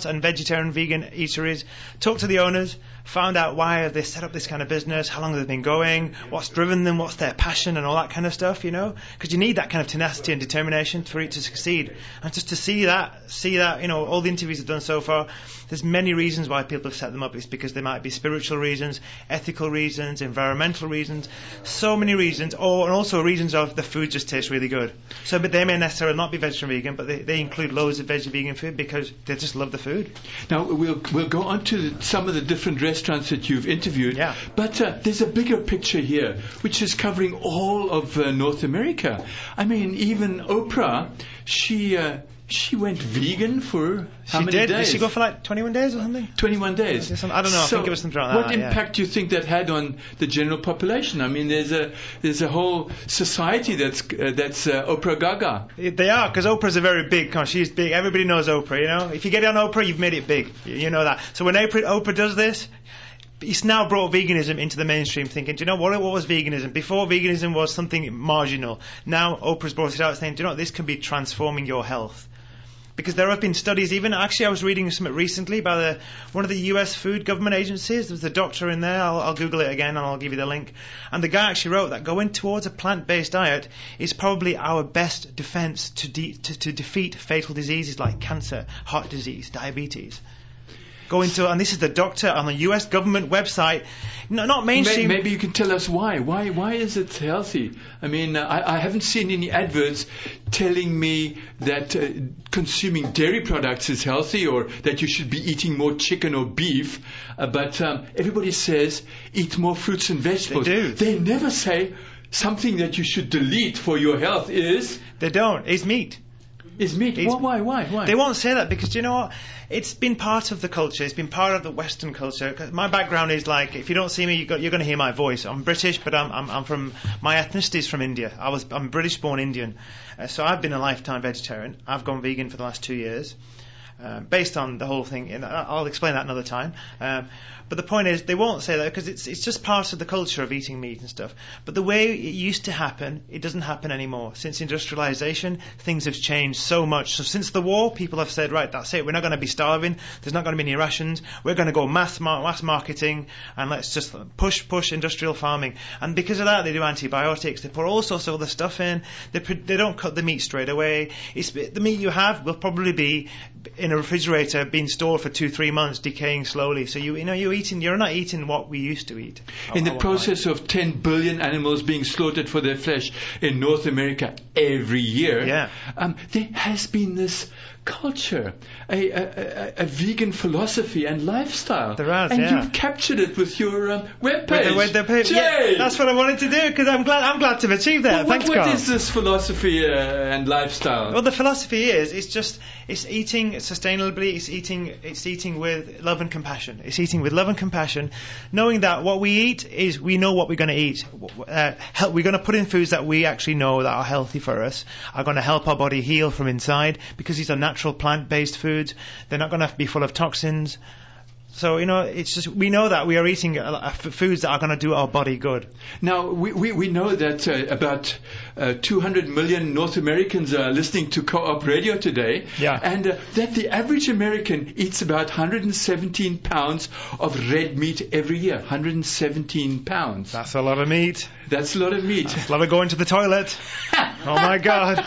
S3: and vegetarian vegan eateries, talked to the owners, found out why they set up this kind of business, how long they've been going, what's driven them, what's their passion, and all that kind of stuff, you know, because you need that kind of tenacity and determination for it to succeed. And just to see that, see that, you know, all the interviews I've done so far, there's many reasons why people have set them up. It's because they might be spiritual reasons, ethical reasons, environmental reasons, so many reasons, or and also reasons of the food just tastes really good. So, but they may necessarily not be vegetarian vegan, but they, they include loads of vegetarian vegan food because they just love the food.
S1: Now we'll we'll go on to the, some of the different restaurants that you've interviewed.
S3: Yeah.
S1: But uh, there's a bigger picture here, which is covering all of uh, North America. I mean, even Oprah, she. Uh, She went vegan for how
S3: she
S1: many
S3: did.
S1: days?
S3: Did she go for like twenty-one days or something?
S1: twenty-one days.
S3: I don't know.
S1: So
S3: I think it was something like
S1: what
S3: that. yeah.
S1: impact do you think that had on the general population? I mean, there's a there's a whole society that's uh, that's uh, Oprah Gaga.
S3: They are, because Oprah's a very big. She's big. Everybody knows Oprah. You know, if you get on Oprah, you've made it big. You, you know that. So when Oprah, Oprah does this, it's now brought veganism into the mainstream thinking. Do you know what, what was veganism? Before, veganism was something marginal. Now Oprah's brought it out saying, do you know what, this can be transforming your health. Because there have been studies, even actually I was reading something recently by the, one of the U S food government agencies. There was a doctor in there, I'll, I'll Google it again and I'll give you the link. And the guy actually wrote that going towards a plant-based diet is probably our best defense to, de- to, to defeat fatal diseases like cancer, heart disease, diabetes. Going to, and this is the doctor on the U S government website, no, not mainstream.
S1: Maybe you can tell us why. Why Why is it healthy? I mean, uh, I, I haven't seen any adverts telling me that uh, consuming dairy products is healthy or that you should be eating more chicken or beef. Uh, but um, everybody says eat more fruits and vegetables.
S3: They do.
S1: They never say something that you should delete for your health is...
S3: They don't. It's meat.
S1: Is meat.
S3: It's,
S1: why, why? Why?
S3: They won't say that because, do you know what? It's been part of the culture. It's been part of the Western culture. 'Cause my background is like, if you don't see me, you got, you're going to hear my voice. I'm British, but I'm, I'm, I'm from, my ethnicity is from India. I was, I'm British-born Indian. Uh, so I've been a lifetime vegetarian. I've gone vegan for the last two years. Uh, based on the whole thing, and I'll explain that another time. Um, but the point is, they won't say that because it's it's just part of the culture of eating meat and stuff. But the way it used to happen, it doesn't happen anymore. Since industrialization, things have changed so much. So since the war, people have said, right, that's it. We're not going to be starving. There's not going to be any rations. We're going to go mass mar- mass marketing, and let's just push push industrial farming. And because of that, they do antibiotics. They put all sorts of other stuff in. They put, they don't cut the meat straight away. It's, the meat you have will probably be in a refrigerator being stored for two, three months, decaying slowly. So you, you know, you're eating, you're not eating what we used to eat.
S1: In the process of ten billion animals being slaughtered for their flesh in North America every year,
S3: yeah.
S1: um, there has been this culture, a, a, a, a vegan philosophy and lifestyle.
S3: There has,
S1: and
S3: yeah.
S1: you've captured it with your um, web page.
S3: With the, with the page.
S1: Jay!
S3: Yeah, that's what I wanted to do because I'm glad I'm glad to have achieved that.
S1: Well,
S3: Thanks,
S1: what, what
S3: Carl.
S1: is this philosophy uh, and lifestyle?
S3: Well, the philosophy is it's just it's eating sustainably. It's eating it's eating with love and compassion. It's eating with love and compassion, knowing that what we eat is we know what we're going to eat. Uh, help, we're going to put in foods that we actually know that are healthy for us, are going to help our body heal from inside because these are natural plant-based foods. They're not going to be full of toxins. So, you know, it's just, we know that we are eating uh, foods that are going to do our body good.
S1: Now, we, we, we know that uh, about uh, two hundred million North Americans are listening to Co-op Radio today.
S3: Yeah.
S1: And uh, that the average American eats about one hundred seventeen pounds of red meat every year. one hundred seventeen pounds.
S3: That's a lot of meat.
S1: That's a lot of meat.
S3: That's a lot of going to the toilet. Oh my God.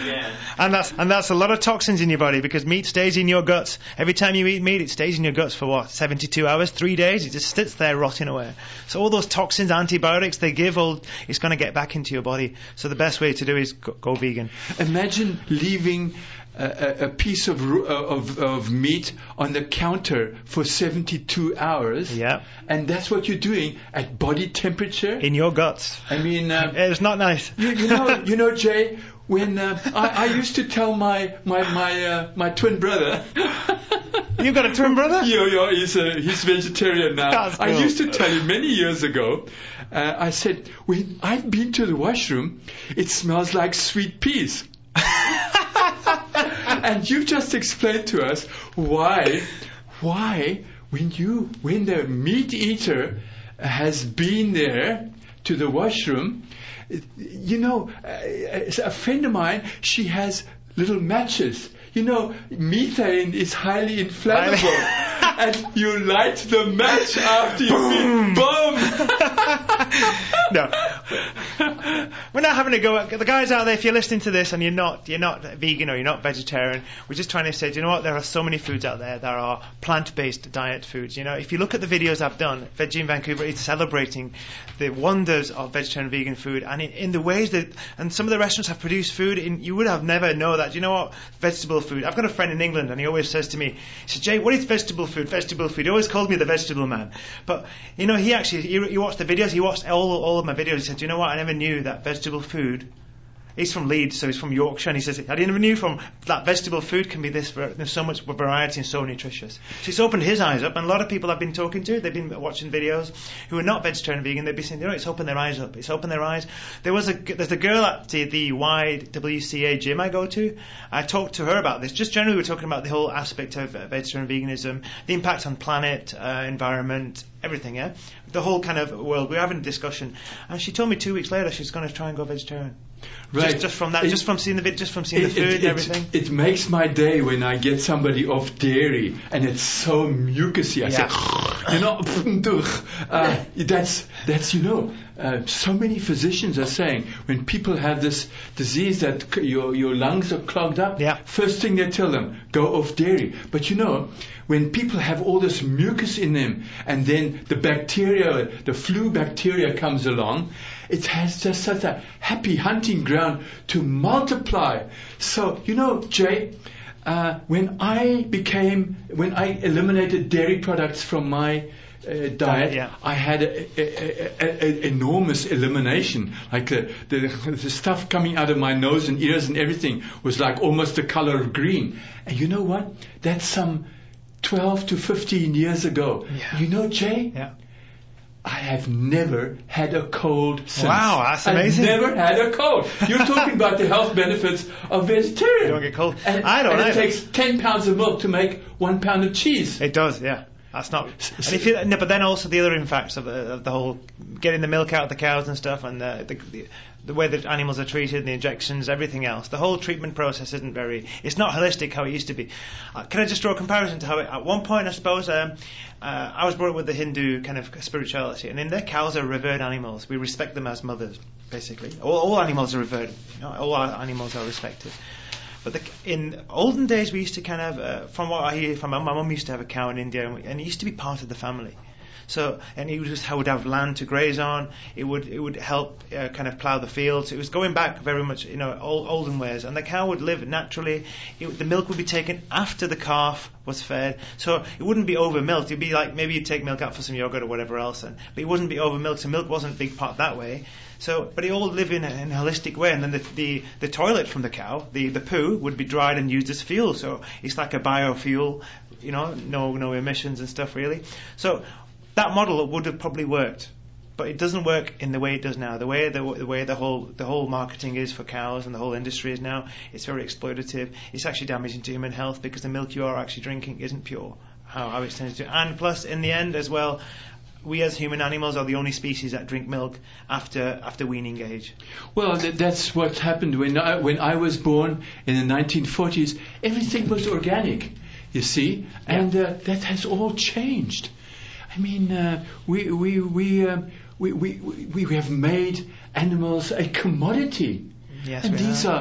S3: And that's and that's a lot of toxins in your body because meat stays in your guts. Every time you eat meat, it stays in your guts for what, seventy-two hours, three days? It just sits there rotting away. So all those toxins, antibiotics they give, all it's going to get back into your body. So the best way to do is go, go vegan.
S1: Imagine leaving a, a piece of, of of meat on the counter for seventy-two hours.
S3: Yeah.
S1: And that's what you're doing at body temperature.
S3: In your guts.
S1: I mean, uh,
S3: it's not nice.
S1: You, you know, you know, Jay. When uh, I, I used to tell my my my uh, my twin brother.
S3: You've got a twin brother?
S1: Yeah, yeah, he's a, he's vegetarian now.
S3: That's cool.
S1: I used to tell him many years ago. Uh, I said, when I've been to the washroom, it smells like sweet peas. And you just explained to us why why when you when the meat eater has been there to the washroom. You know, a friend of mine, she has little matches. you know, methane is highly inflammable. And you light the match after you
S3: Boom.
S1: boom.
S3: No, we're not having a go at the guys out there. If you're listening to this and you're not you're not vegan or you're not vegetarian, we're just trying to say, do you know what? There are so many foods out there that are plant-based diet foods. You know, if you look at the videos I've done, Veggie in Vancouver, it's celebrating the wonders of vegetarian vegan food, and in, in the ways that, and some of the restaurants have produced food in, you would have never know that. Do you know what? Vegetable food. I've got a friend in England, and he always says to me, he says, Jay, what is vegetable food? Vegetable food. He always called me the vegetable man. But you know, he actually he, he watched the videos. He watched all all of my videos. He said, do you know what? I never knew that vegetable food. He's from Leeds, so he's from Yorkshire, and he says, I never knew from that vegetable food can be this, there's so much variety and so nutritious. So it's opened his eyes up, and a lot of people I've been talking to, they've been watching videos who are not vegetarian vegan, they've been saying, you know, it's opened their eyes up, it's opened their eyes. There was a, there's a girl at the, the Y W C A gym I go to, I talked to her about this, just generally we're talking about the whole aspect of uh, vegetarian veganism, the impact on planet, uh, environment, everything, yeah? The whole kind of world, we're having a discussion, and she told me two weeks later she's going to try and go vegetarian.
S1: Right.
S3: Just, just from that,
S1: It-
S3: just from seeing the vid, just from seeing
S1: It,
S3: the food
S1: it,
S3: and
S1: it,
S3: everything.
S1: it makes my day when I get somebody off dairy and it's so mucusy. I
S3: Yeah.
S1: say, you know, uh, that's that's you know. Uh, so many physicians are saying when people have this disease that c- your your lungs are clogged up,
S3: Yeah.
S1: first thing they tell them, go off dairy. But you know, when people have all this mucus in them and then the bacteria, the flu bacteria comes along, it has just such a happy hunting ground to multiply. So, you know, Jay, uh, when I became, when I eliminated dairy products from my uh, diet,
S3: Yeah.
S1: I had an enormous elimination. Like the, the, the stuff coming out of my nose and ears and everything was like almost the color of green. And you know what? That's some twelve to fifteen years ago.
S3: Yeah.
S1: You know, Jay?
S3: Yeah.
S1: I have never had a cold since.
S3: Wow, that's amazing.
S1: I've never had a cold. You're talking about the health benefits of vegetarian.
S3: You don't get cold.
S1: And,
S3: I don't
S1: and it
S3: either.
S1: takes ten pounds of milk to make one pound of cheese.
S3: It does, yeah. That's not. And if you, no, but then also the other impacts of the, of the whole getting the milk out of the cows and stuff, and the, the the the way that animals are treated, the injections, everything else. The whole treatment process isn't very. It's not holistic how it used to be. Uh, can I just draw a comparison to how it, at one point, I suppose, um, uh, I was brought up with the Hindu kind of spirituality, and in there, cows are revered animals. We respect them as mothers, basically. All, all animals are revered. You know, all our animals are respected. But the, in olden days, we used to kind of, uh, from what I hear from my mum, used to have a cow in India, and, we, and it used to be part of the family. So, and it would just would have land to graze on. It would it would help uh, kind of plough the fields. It was going back very much, you know, old, olden ways. And the cow would live naturally. It, the milk would be taken after the calf was fed, so it wouldn't be over milked. It'd be like maybe you'd take milk out for some yogurt or whatever else, and but it wouldn't be over milked. So milk wasn't a big part that way. So, but it all lived in a, in a holistic way. And then the, the the toilet from the cow, the the poo, would be dried and used as fuel. So it's like a biofuel, you know, no no emissions and stuff really. So that model would have probably worked, but it doesn't work in the way it does now. The way the, the way the whole the whole marketing is for cows and the whole industry is now, it's very exploitative. It's actually damaging to human health because the milk you are actually drinking isn't pure. How, how it's tended to, and plus in the end as well, we as human animals are the only species that drink milk after after weaning age.
S1: Well, th- that's what happened when I, when I was born in the nineteen forties. Everything was organic, you see, and uh, that has all changed. I mean, uh, we we we, um, we we we we have made animals a commodity,
S3: Yes,
S1: and
S3: we
S1: these
S3: have.
S1: are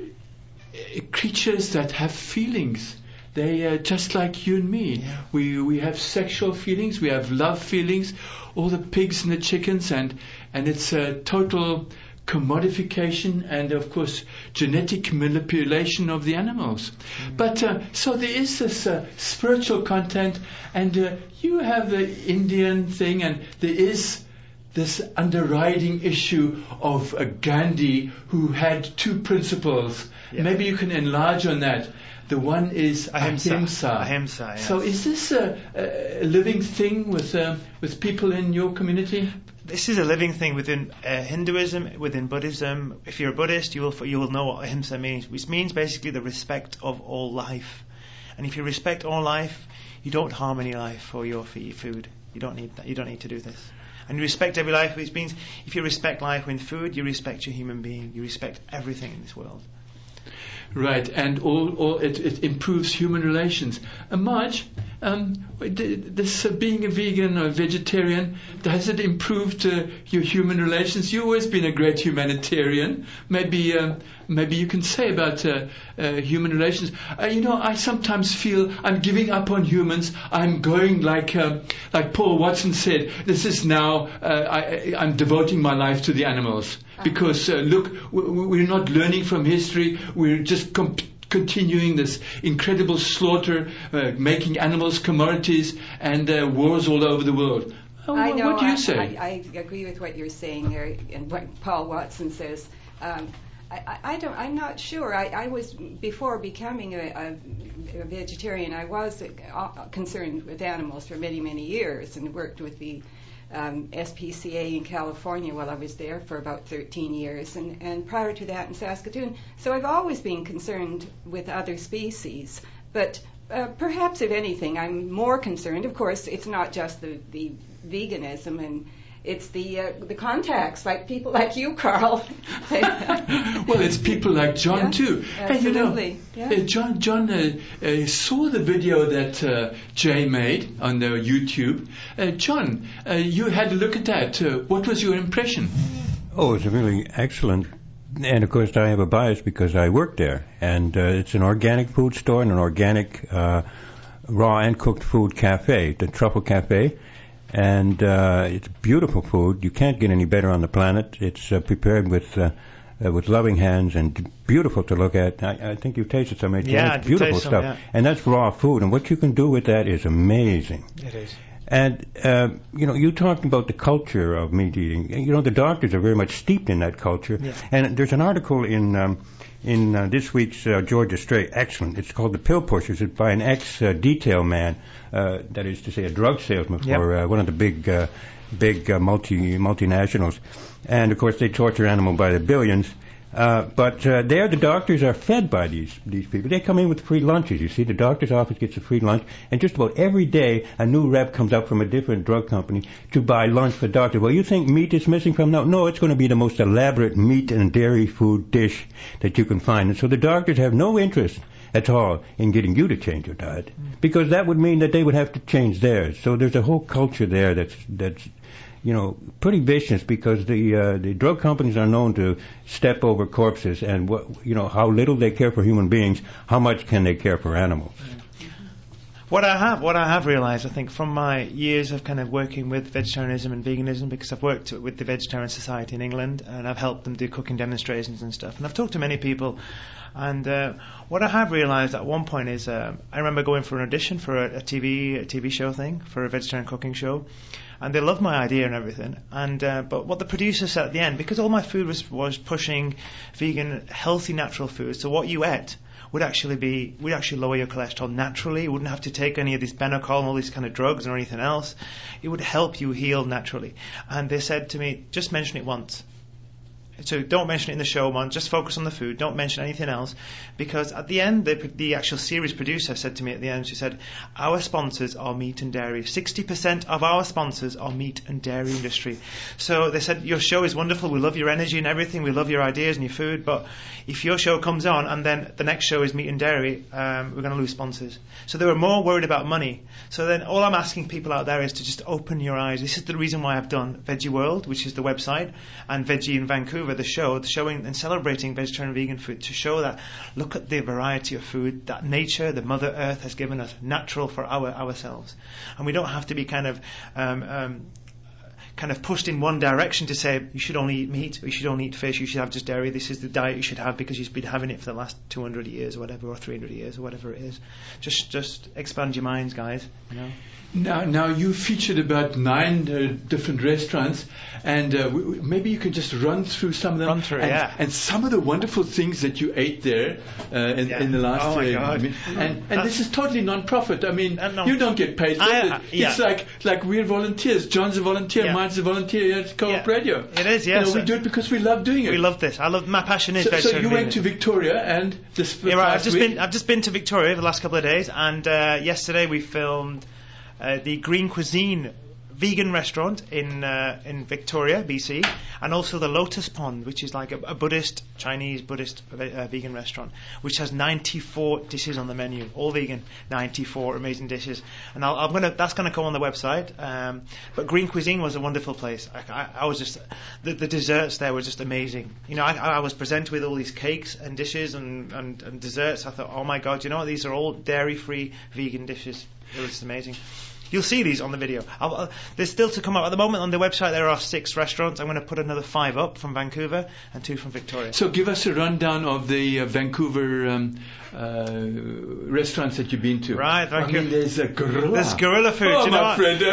S1: uh, creatures that have feelings. They are just like you and me.
S3: Yeah.
S1: We we have sexual feelings. We have love feelings. All the pigs and the chickens, and and it's a total commodification and of course genetic manipulation of the animals.
S3: Mm.
S1: But uh, so there is this uh, spiritual content, and uh, you have the Indian thing, and there is this underriding issue of uh, Gandhi, who had two principles.
S3: Yeah.
S1: Maybe you can enlarge on that. The one is
S3: Ahimsa.
S1: ahimsa.
S3: Ahimsa, yes.
S1: So is this a, a living thing with uh, with people in your community?
S3: This is a living thing within uh, Hinduism, within Buddhism. If you're a Buddhist, you will you will know what ahimsa means, which means basically the respect of all life. And if you respect all life, you don't harm any life for your for your food. You don't need that. You don't need to do this. And you respect every life, which means if you respect life with food, you respect your human being. You respect everything in this world.
S1: Right, and all, all it, it improves human relations. Uh, Marge, um, d- this uh, being a vegan or vegetarian, has it improved uh, your human relations? You've always been a great humanitarian. Maybe, um, maybe you can say about uh, uh, human relations. Uh, you know, I sometimes feel I'm giving up on humans. I'm going like, uh, like Paul Watson said. This is now. Uh, I, I'm devoting my life to the animals. Because, uh, look, we're not learning from history. We're just comp- continuing this incredible slaughter, uh, making animals commodities, and uh, wars all over the world. Oh,
S2: I know,
S1: what do you
S2: I,
S1: say?
S2: I, I agree with what you're saying there and what Paul Watson says. Um, I, I, I don't. I'm not sure. I, I was before becoming a, a, a vegetarian. I was uh, concerned with animals for many, many years, and worked with the Um, S P C A in California while I was there for about thirteen years, and, and prior to that in Saskatoon. So I've always been concerned with other species, but uh, perhaps if anything, I'm more concerned. Of course, it's not just the, the veganism, and it's the uh, the contacts, like people like you, Carl.
S1: Well, it's people like John
S2: yeah,
S1: too.
S2: Absolutely.
S1: And you know,
S2: yeah.
S1: uh, John John uh, uh, saw the video that uh, Jay made on the YouTube. Uh, John, uh, you had a look at that. Uh, what was your impression?
S6: Oh, it's really excellent. And of course, I have a bias because I work there, and uh, it's an organic food store and an organic uh, raw and cooked food cafe, the Truffle Cafe. And uh, it's beautiful food. You can't get any better on the planet. It's uh, prepared with uh, uh, with loving hands and beautiful to look at. I, I think you've tasted some. It's
S3: Yeah,
S6: it's beautiful
S3: some,
S6: stuff.
S3: yeah.
S6: And that's raw food. And what you can do with that is amazing.
S3: It is.
S6: And, uh, you know, you talked about the culture of meat eating. You know, the doctors are very much steeped in that culture.
S3: Yeah.
S6: And there's an article in um, in uh, this week's uh, Georgia Stray, excellent. It's called The Pill Pushers. It's by an ex-detail uh, man, uh, that is to say a drug salesman for
S3: Yep.
S6: uh, one of the big uh, big uh, multi multinationals. And, of course, they torture animals by the billions. Uh, but uh, there, the doctors are fed by these these people. They come in with free lunches. You see, the doctor's office gets a free lunch, and just about every day, a new rep comes up from a different drug company to buy lunch for doctors. Well, you think meat is missing from now? No, it's going to be the most elaborate meat and dairy food dish that you can find. And so the doctors have no interest at all in getting you to change your diet, because that would mean that they would have to change theirs. So there's a whole culture there that's that's. you know, pretty vicious, because the uh, the drug companies are known to step over corpses, and what you know how little they care for human beings, how much can they care for animals?
S3: What I have, what I have realised, I think, from my years of kind of working with vegetarianism and veganism, because I've worked with the Vegetarian Society in England, and I've helped them do cooking demonstrations and stuff, and I've talked to many people, and uh, what I have realised at one point is, uh, I remember going for an audition for a, a T V a T V show thing, for a vegetarian cooking show, and they loved my idea and everything, and uh, but what the producer said at the end, because all my food was was pushing vegan, healthy, natural food, so what you ate would actually be would actually lower your cholesterol naturally. You wouldn't have to take any of this Benocol and all these kind of drugs or anything else. It would help you heal naturally. And they said to me, just mention it once. So don't mention it in the show, man. Just focus on the food. Don't mention anything else. Because at the end, the, the actual series producer said to me at the end, she said, our sponsors are meat and dairy. sixty percent of our sponsors are meat and dairy industry. So they said, your show is wonderful. We love your energy and everything. We love your ideas and your food. But if your show comes on and then the next show is meat and dairy, um, we're going to lose sponsors. So they were more worried about money. So then all I'm asking people out there is to just open your eyes. This is the reason why I've done Veggie World, which is the website, and Veggie in Vancouver, the show, the showing and celebrating vegetarian and vegan food, to show that look at the variety of food that nature, the Mother Earth, has given us, natural for our ourselves, and we don't have to be kind of um, um, kind of pushed in one direction to say you should only eat meat, or you should only eat fish, you should have just dairy. This is the diet you should have because you've been having it for the last two hundred years or whatever, or three hundred years or whatever it is. Just just expand your minds, guys. You know.
S1: Now, now you featured about nine uh, different restaurants, and uh, w- w- maybe you can just run through some of them.
S3: Run through,
S1: and,
S3: yeah.
S1: And some of the wonderful things that you ate there uh, in,
S3: Yeah.
S1: in the last.
S3: Oh my
S1: uh,
S3: God.
S1: mi- And, and this is totally non-profit. I mean,
S3: Uh, no.
S1: you don't get paid for
S3: I-
S1: it.
S3: uh, yeah.
S1: It's like like we're volunteers. John's a volunteer.
S3: Yeah.
S1: Mine's a volunteer here at Co-op
S3: Yeah.
S1: Radio.
S3: It is,
S1: You
S3: yes.
S1: know, we do it because we love doing it.
S3: We love this. I love my passion is
S1: So, so
S3: vegetarian
S1: you went to
S3: veganism.
S1: Victoria, and this
S3: Yeah, right. I've
S1: last
S3: just
S1: week,
S3: been I've just been to Victoria the last couple of days, and uh, yesterday we filmed uh, the Green Cuisine vegan restaurant in uh, in Victoria, B C, and also the Lotus Pond, which is like a, a Buddhist, Chinese Buddhist uh, vegan restaurant, which has ninety-four dishes on the menu, all vegan, ninety-four amazing dishes. And I'll, I'm gonna that's gonna come on the website. Um, but Green Cuisine was a wonderful place. I, I, I was just the, the desserts there were just amazing. You know, I, I was presented with all these cakes and dishes and, and, and desserts. I thought, oh my God, you know what? These are all dairy-free vegan dishes. It was amazing. You'll see these on the video. I'll, I'll, there's still to come up. At the moment on the website there are six restaurants. I'm going to put another five up from Vancouver and two from Victoria.
S1: So give us a rundown of the uh, Vancouver um, uh, restaurants that you've been to.
S3: Right, Vancouver.
S1: I mean, there's a gorilla.
S3: There's gorilla food.
S1: Oh,
S3: you know
S1: my
S3: what?
S1: friend.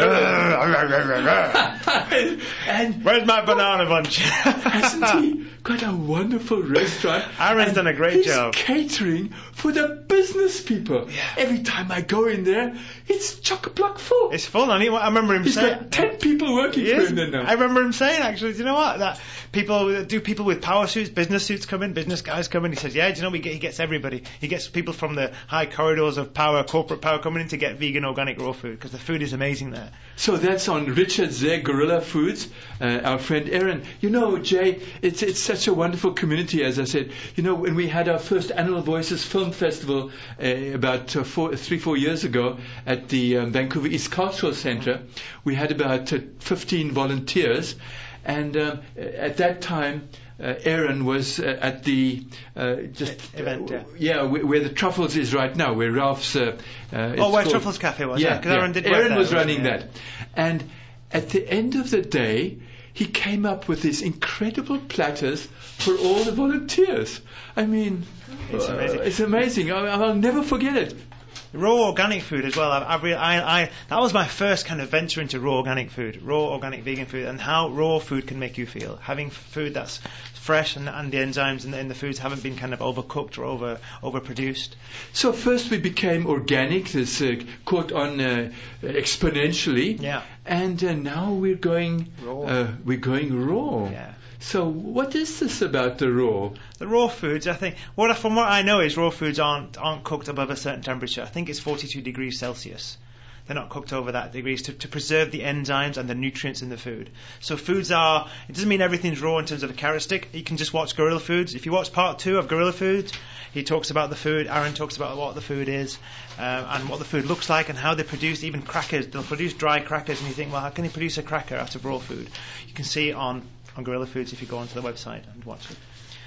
S1: and
S3: Where's my banana bunch?
S1: hasn't he got a wonderful restaurant?
S3: Aaron's
S1: And
S3: done a great
S1: he's
S3: job.
S1: catering for the business people.
S3: Yeah.
S1: Every time I go in there, it's chock-a-block full.
S3: It's full. I mean, I remember him
S1: He's
S3: saying.
S1: got ten people working
S3: Yes.
S1: for him there now.
S3: I remember him saying, actually, do you know what? That people do people with power suits, business suits come in, business guys come in. He says, yeah, do you know, we get, he gets everybody. He gets people from the high corridors of power, corporate power, coming in to get vegan, organic, raw food because the food is amazing there.
S1: So that's on Richard Zare Gorilla Foods, uh, our friend Aaron. You know, Jay, it's it's such a wonderful community, as I said. You know, when we had our first Animal Voices Film Festival uh, about uh, four, three, four years ago at the um, Vancouver East Cultural Centre, we had about uh, fifteen volunteers, and um, at that time, uh, Aaron was uh, at the uh, just
S3: Event,
S1: uh,
S3: yeah.
S1: yeah, where, where the Truffles is right now, where Ralph's. Uh, uh,
S3: Oh,
S1: it's
S3: where
S1: called-
S3: Truffles Cafe was.
S1: Yeah,
S3: Yeah, 'cause
S1: yeah.
S3: Aaron did work
S1: Aaron
S3: there,
S1: was
S3: wasn't
S1: running
S3: he?
S1: that, and at the end of the day, he came up with these incredible platters for all the volunteers. I mean,
S3: It's
S1: uh,
S3: amazing.
S1: it's amazing. I, I'll never forget it.
S3: Raw organic food as well. I, I, re- I, I, that was my first kind of venture into raw organic food, raw organic vegan food, and how raw food can make you feel. Having food that's fresh and, and the enzymes in the, in the foods haven't been kind of overcooked or over overproduced.
S1: So first we became organic. This uh, caught on uh, exponentially,
S3: Yeah.
S1: and uh, now we're going
S3: Raw.
S1: Uh, we're going raw.
S3: Yeah.
S1: So what is this about the raw?
S3: The raw foods, I think, what I- from what I know is raw foods aren't aren't cooked above a certain temperature. I think it's forty-two degrees Celsius. They're not cooked over that degrees to, to preserve the enzymes and the nutrients in the food. So foods are, it doesn't mean everything's raw in terms of a carrot stick. You can just watch Gorilla Foods. If you watch part two of Gorilla Foods, he talks about the food. Aaron talks about what the food is um, and what the food looks like and how they produce even crackers. They'll produce dry crackers and you think, well, how can they produce a cracker out of raw food? You can see it on, on Gorilla Foods if you go onto the website and watch it.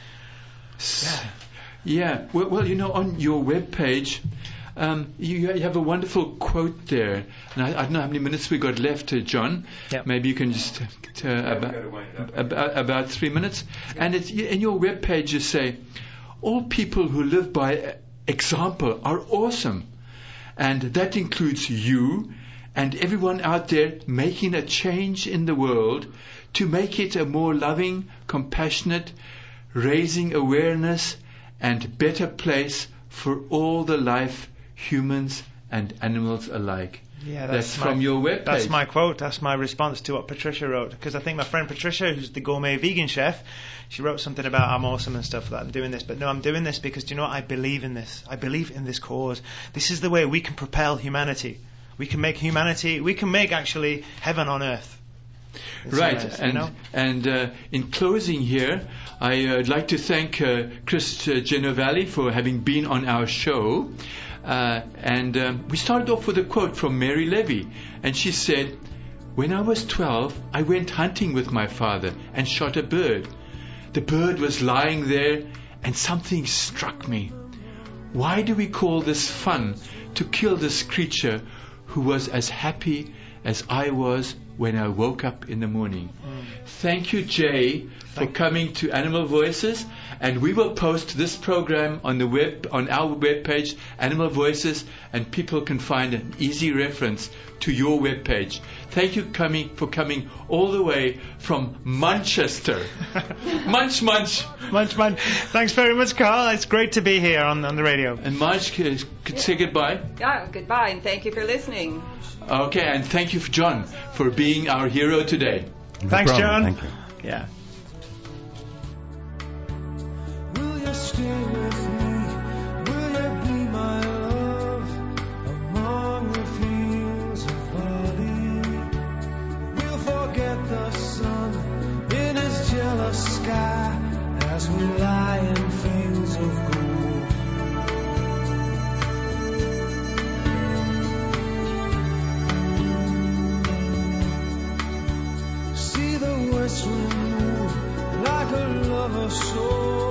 S1: Yeah. Yeah. Well, well, you know, on your web page, um, you, you have a wonderful quote there, and I, I don't know how many minutes we got left, uh, John.
S3: Yep.
S1: Maybe you can just uh, about, about about three minutes. And it's, in your web page, you say, all people who live by example are awesome, and that includes you and everyone out there making a change in the world to make it a more loving, compassionate, raising awareness and better place for all the life, humans and animals alike.
S3: Yeah,
S1: That's,
S3: that's,
S1: from
S3: my,
S1: your webpage.
S3: That's my quote. That's my response to what Patricia wrote. Because I think my friend Patricia, who's the gourmet vegan chef, she wrote something about I'm awesome and stuff like that. I'm doing this, but no, I'm doing this because do you know what? I believe in this. I believe in this cause. This is the way we can propel humanity. We can make humanity. We can make actually heaven on earth. in some
S1: Right,
S3: ways, you
S1: and
S3: know?
S1: and uh, in closing here, I, uh, I'd like to thank uh, Chris uh, Genovalli for having been on our show. Uh, and um, we started off with a quote from Mary Levy, and she said, "When I was twelve, I went hunting with my father and shot a bird. The bird was lying there, and something struck me. Why do we call this fun, to kill this creature who was as happy as I was when I woke up in the morning?" Mm. Thank you, Jay, for
S3: Thank
S1: coming to Animal Voices, and we will post this program on the web, on our webpage, Animal Voices, and people can find an easy reference to your webpage. Thank you coming for coming all the way from Manchester. munch, munch.
S3: Munch, munch. Thanks very much, Carl. It's great to be here on, on the radio.
S1: And Marge could, could say goodbye.
S2: Yeah, goodbye, and thank you for listening.
S1: Okay, and thank you, John, for being our hero today.
S6: No
S3: Thanks,
S6: problem.
S3: John.
S6: Thank you.
S3: Yeah.
S4: Will you stay with me? Will you be my love among the fields of barley? your soul.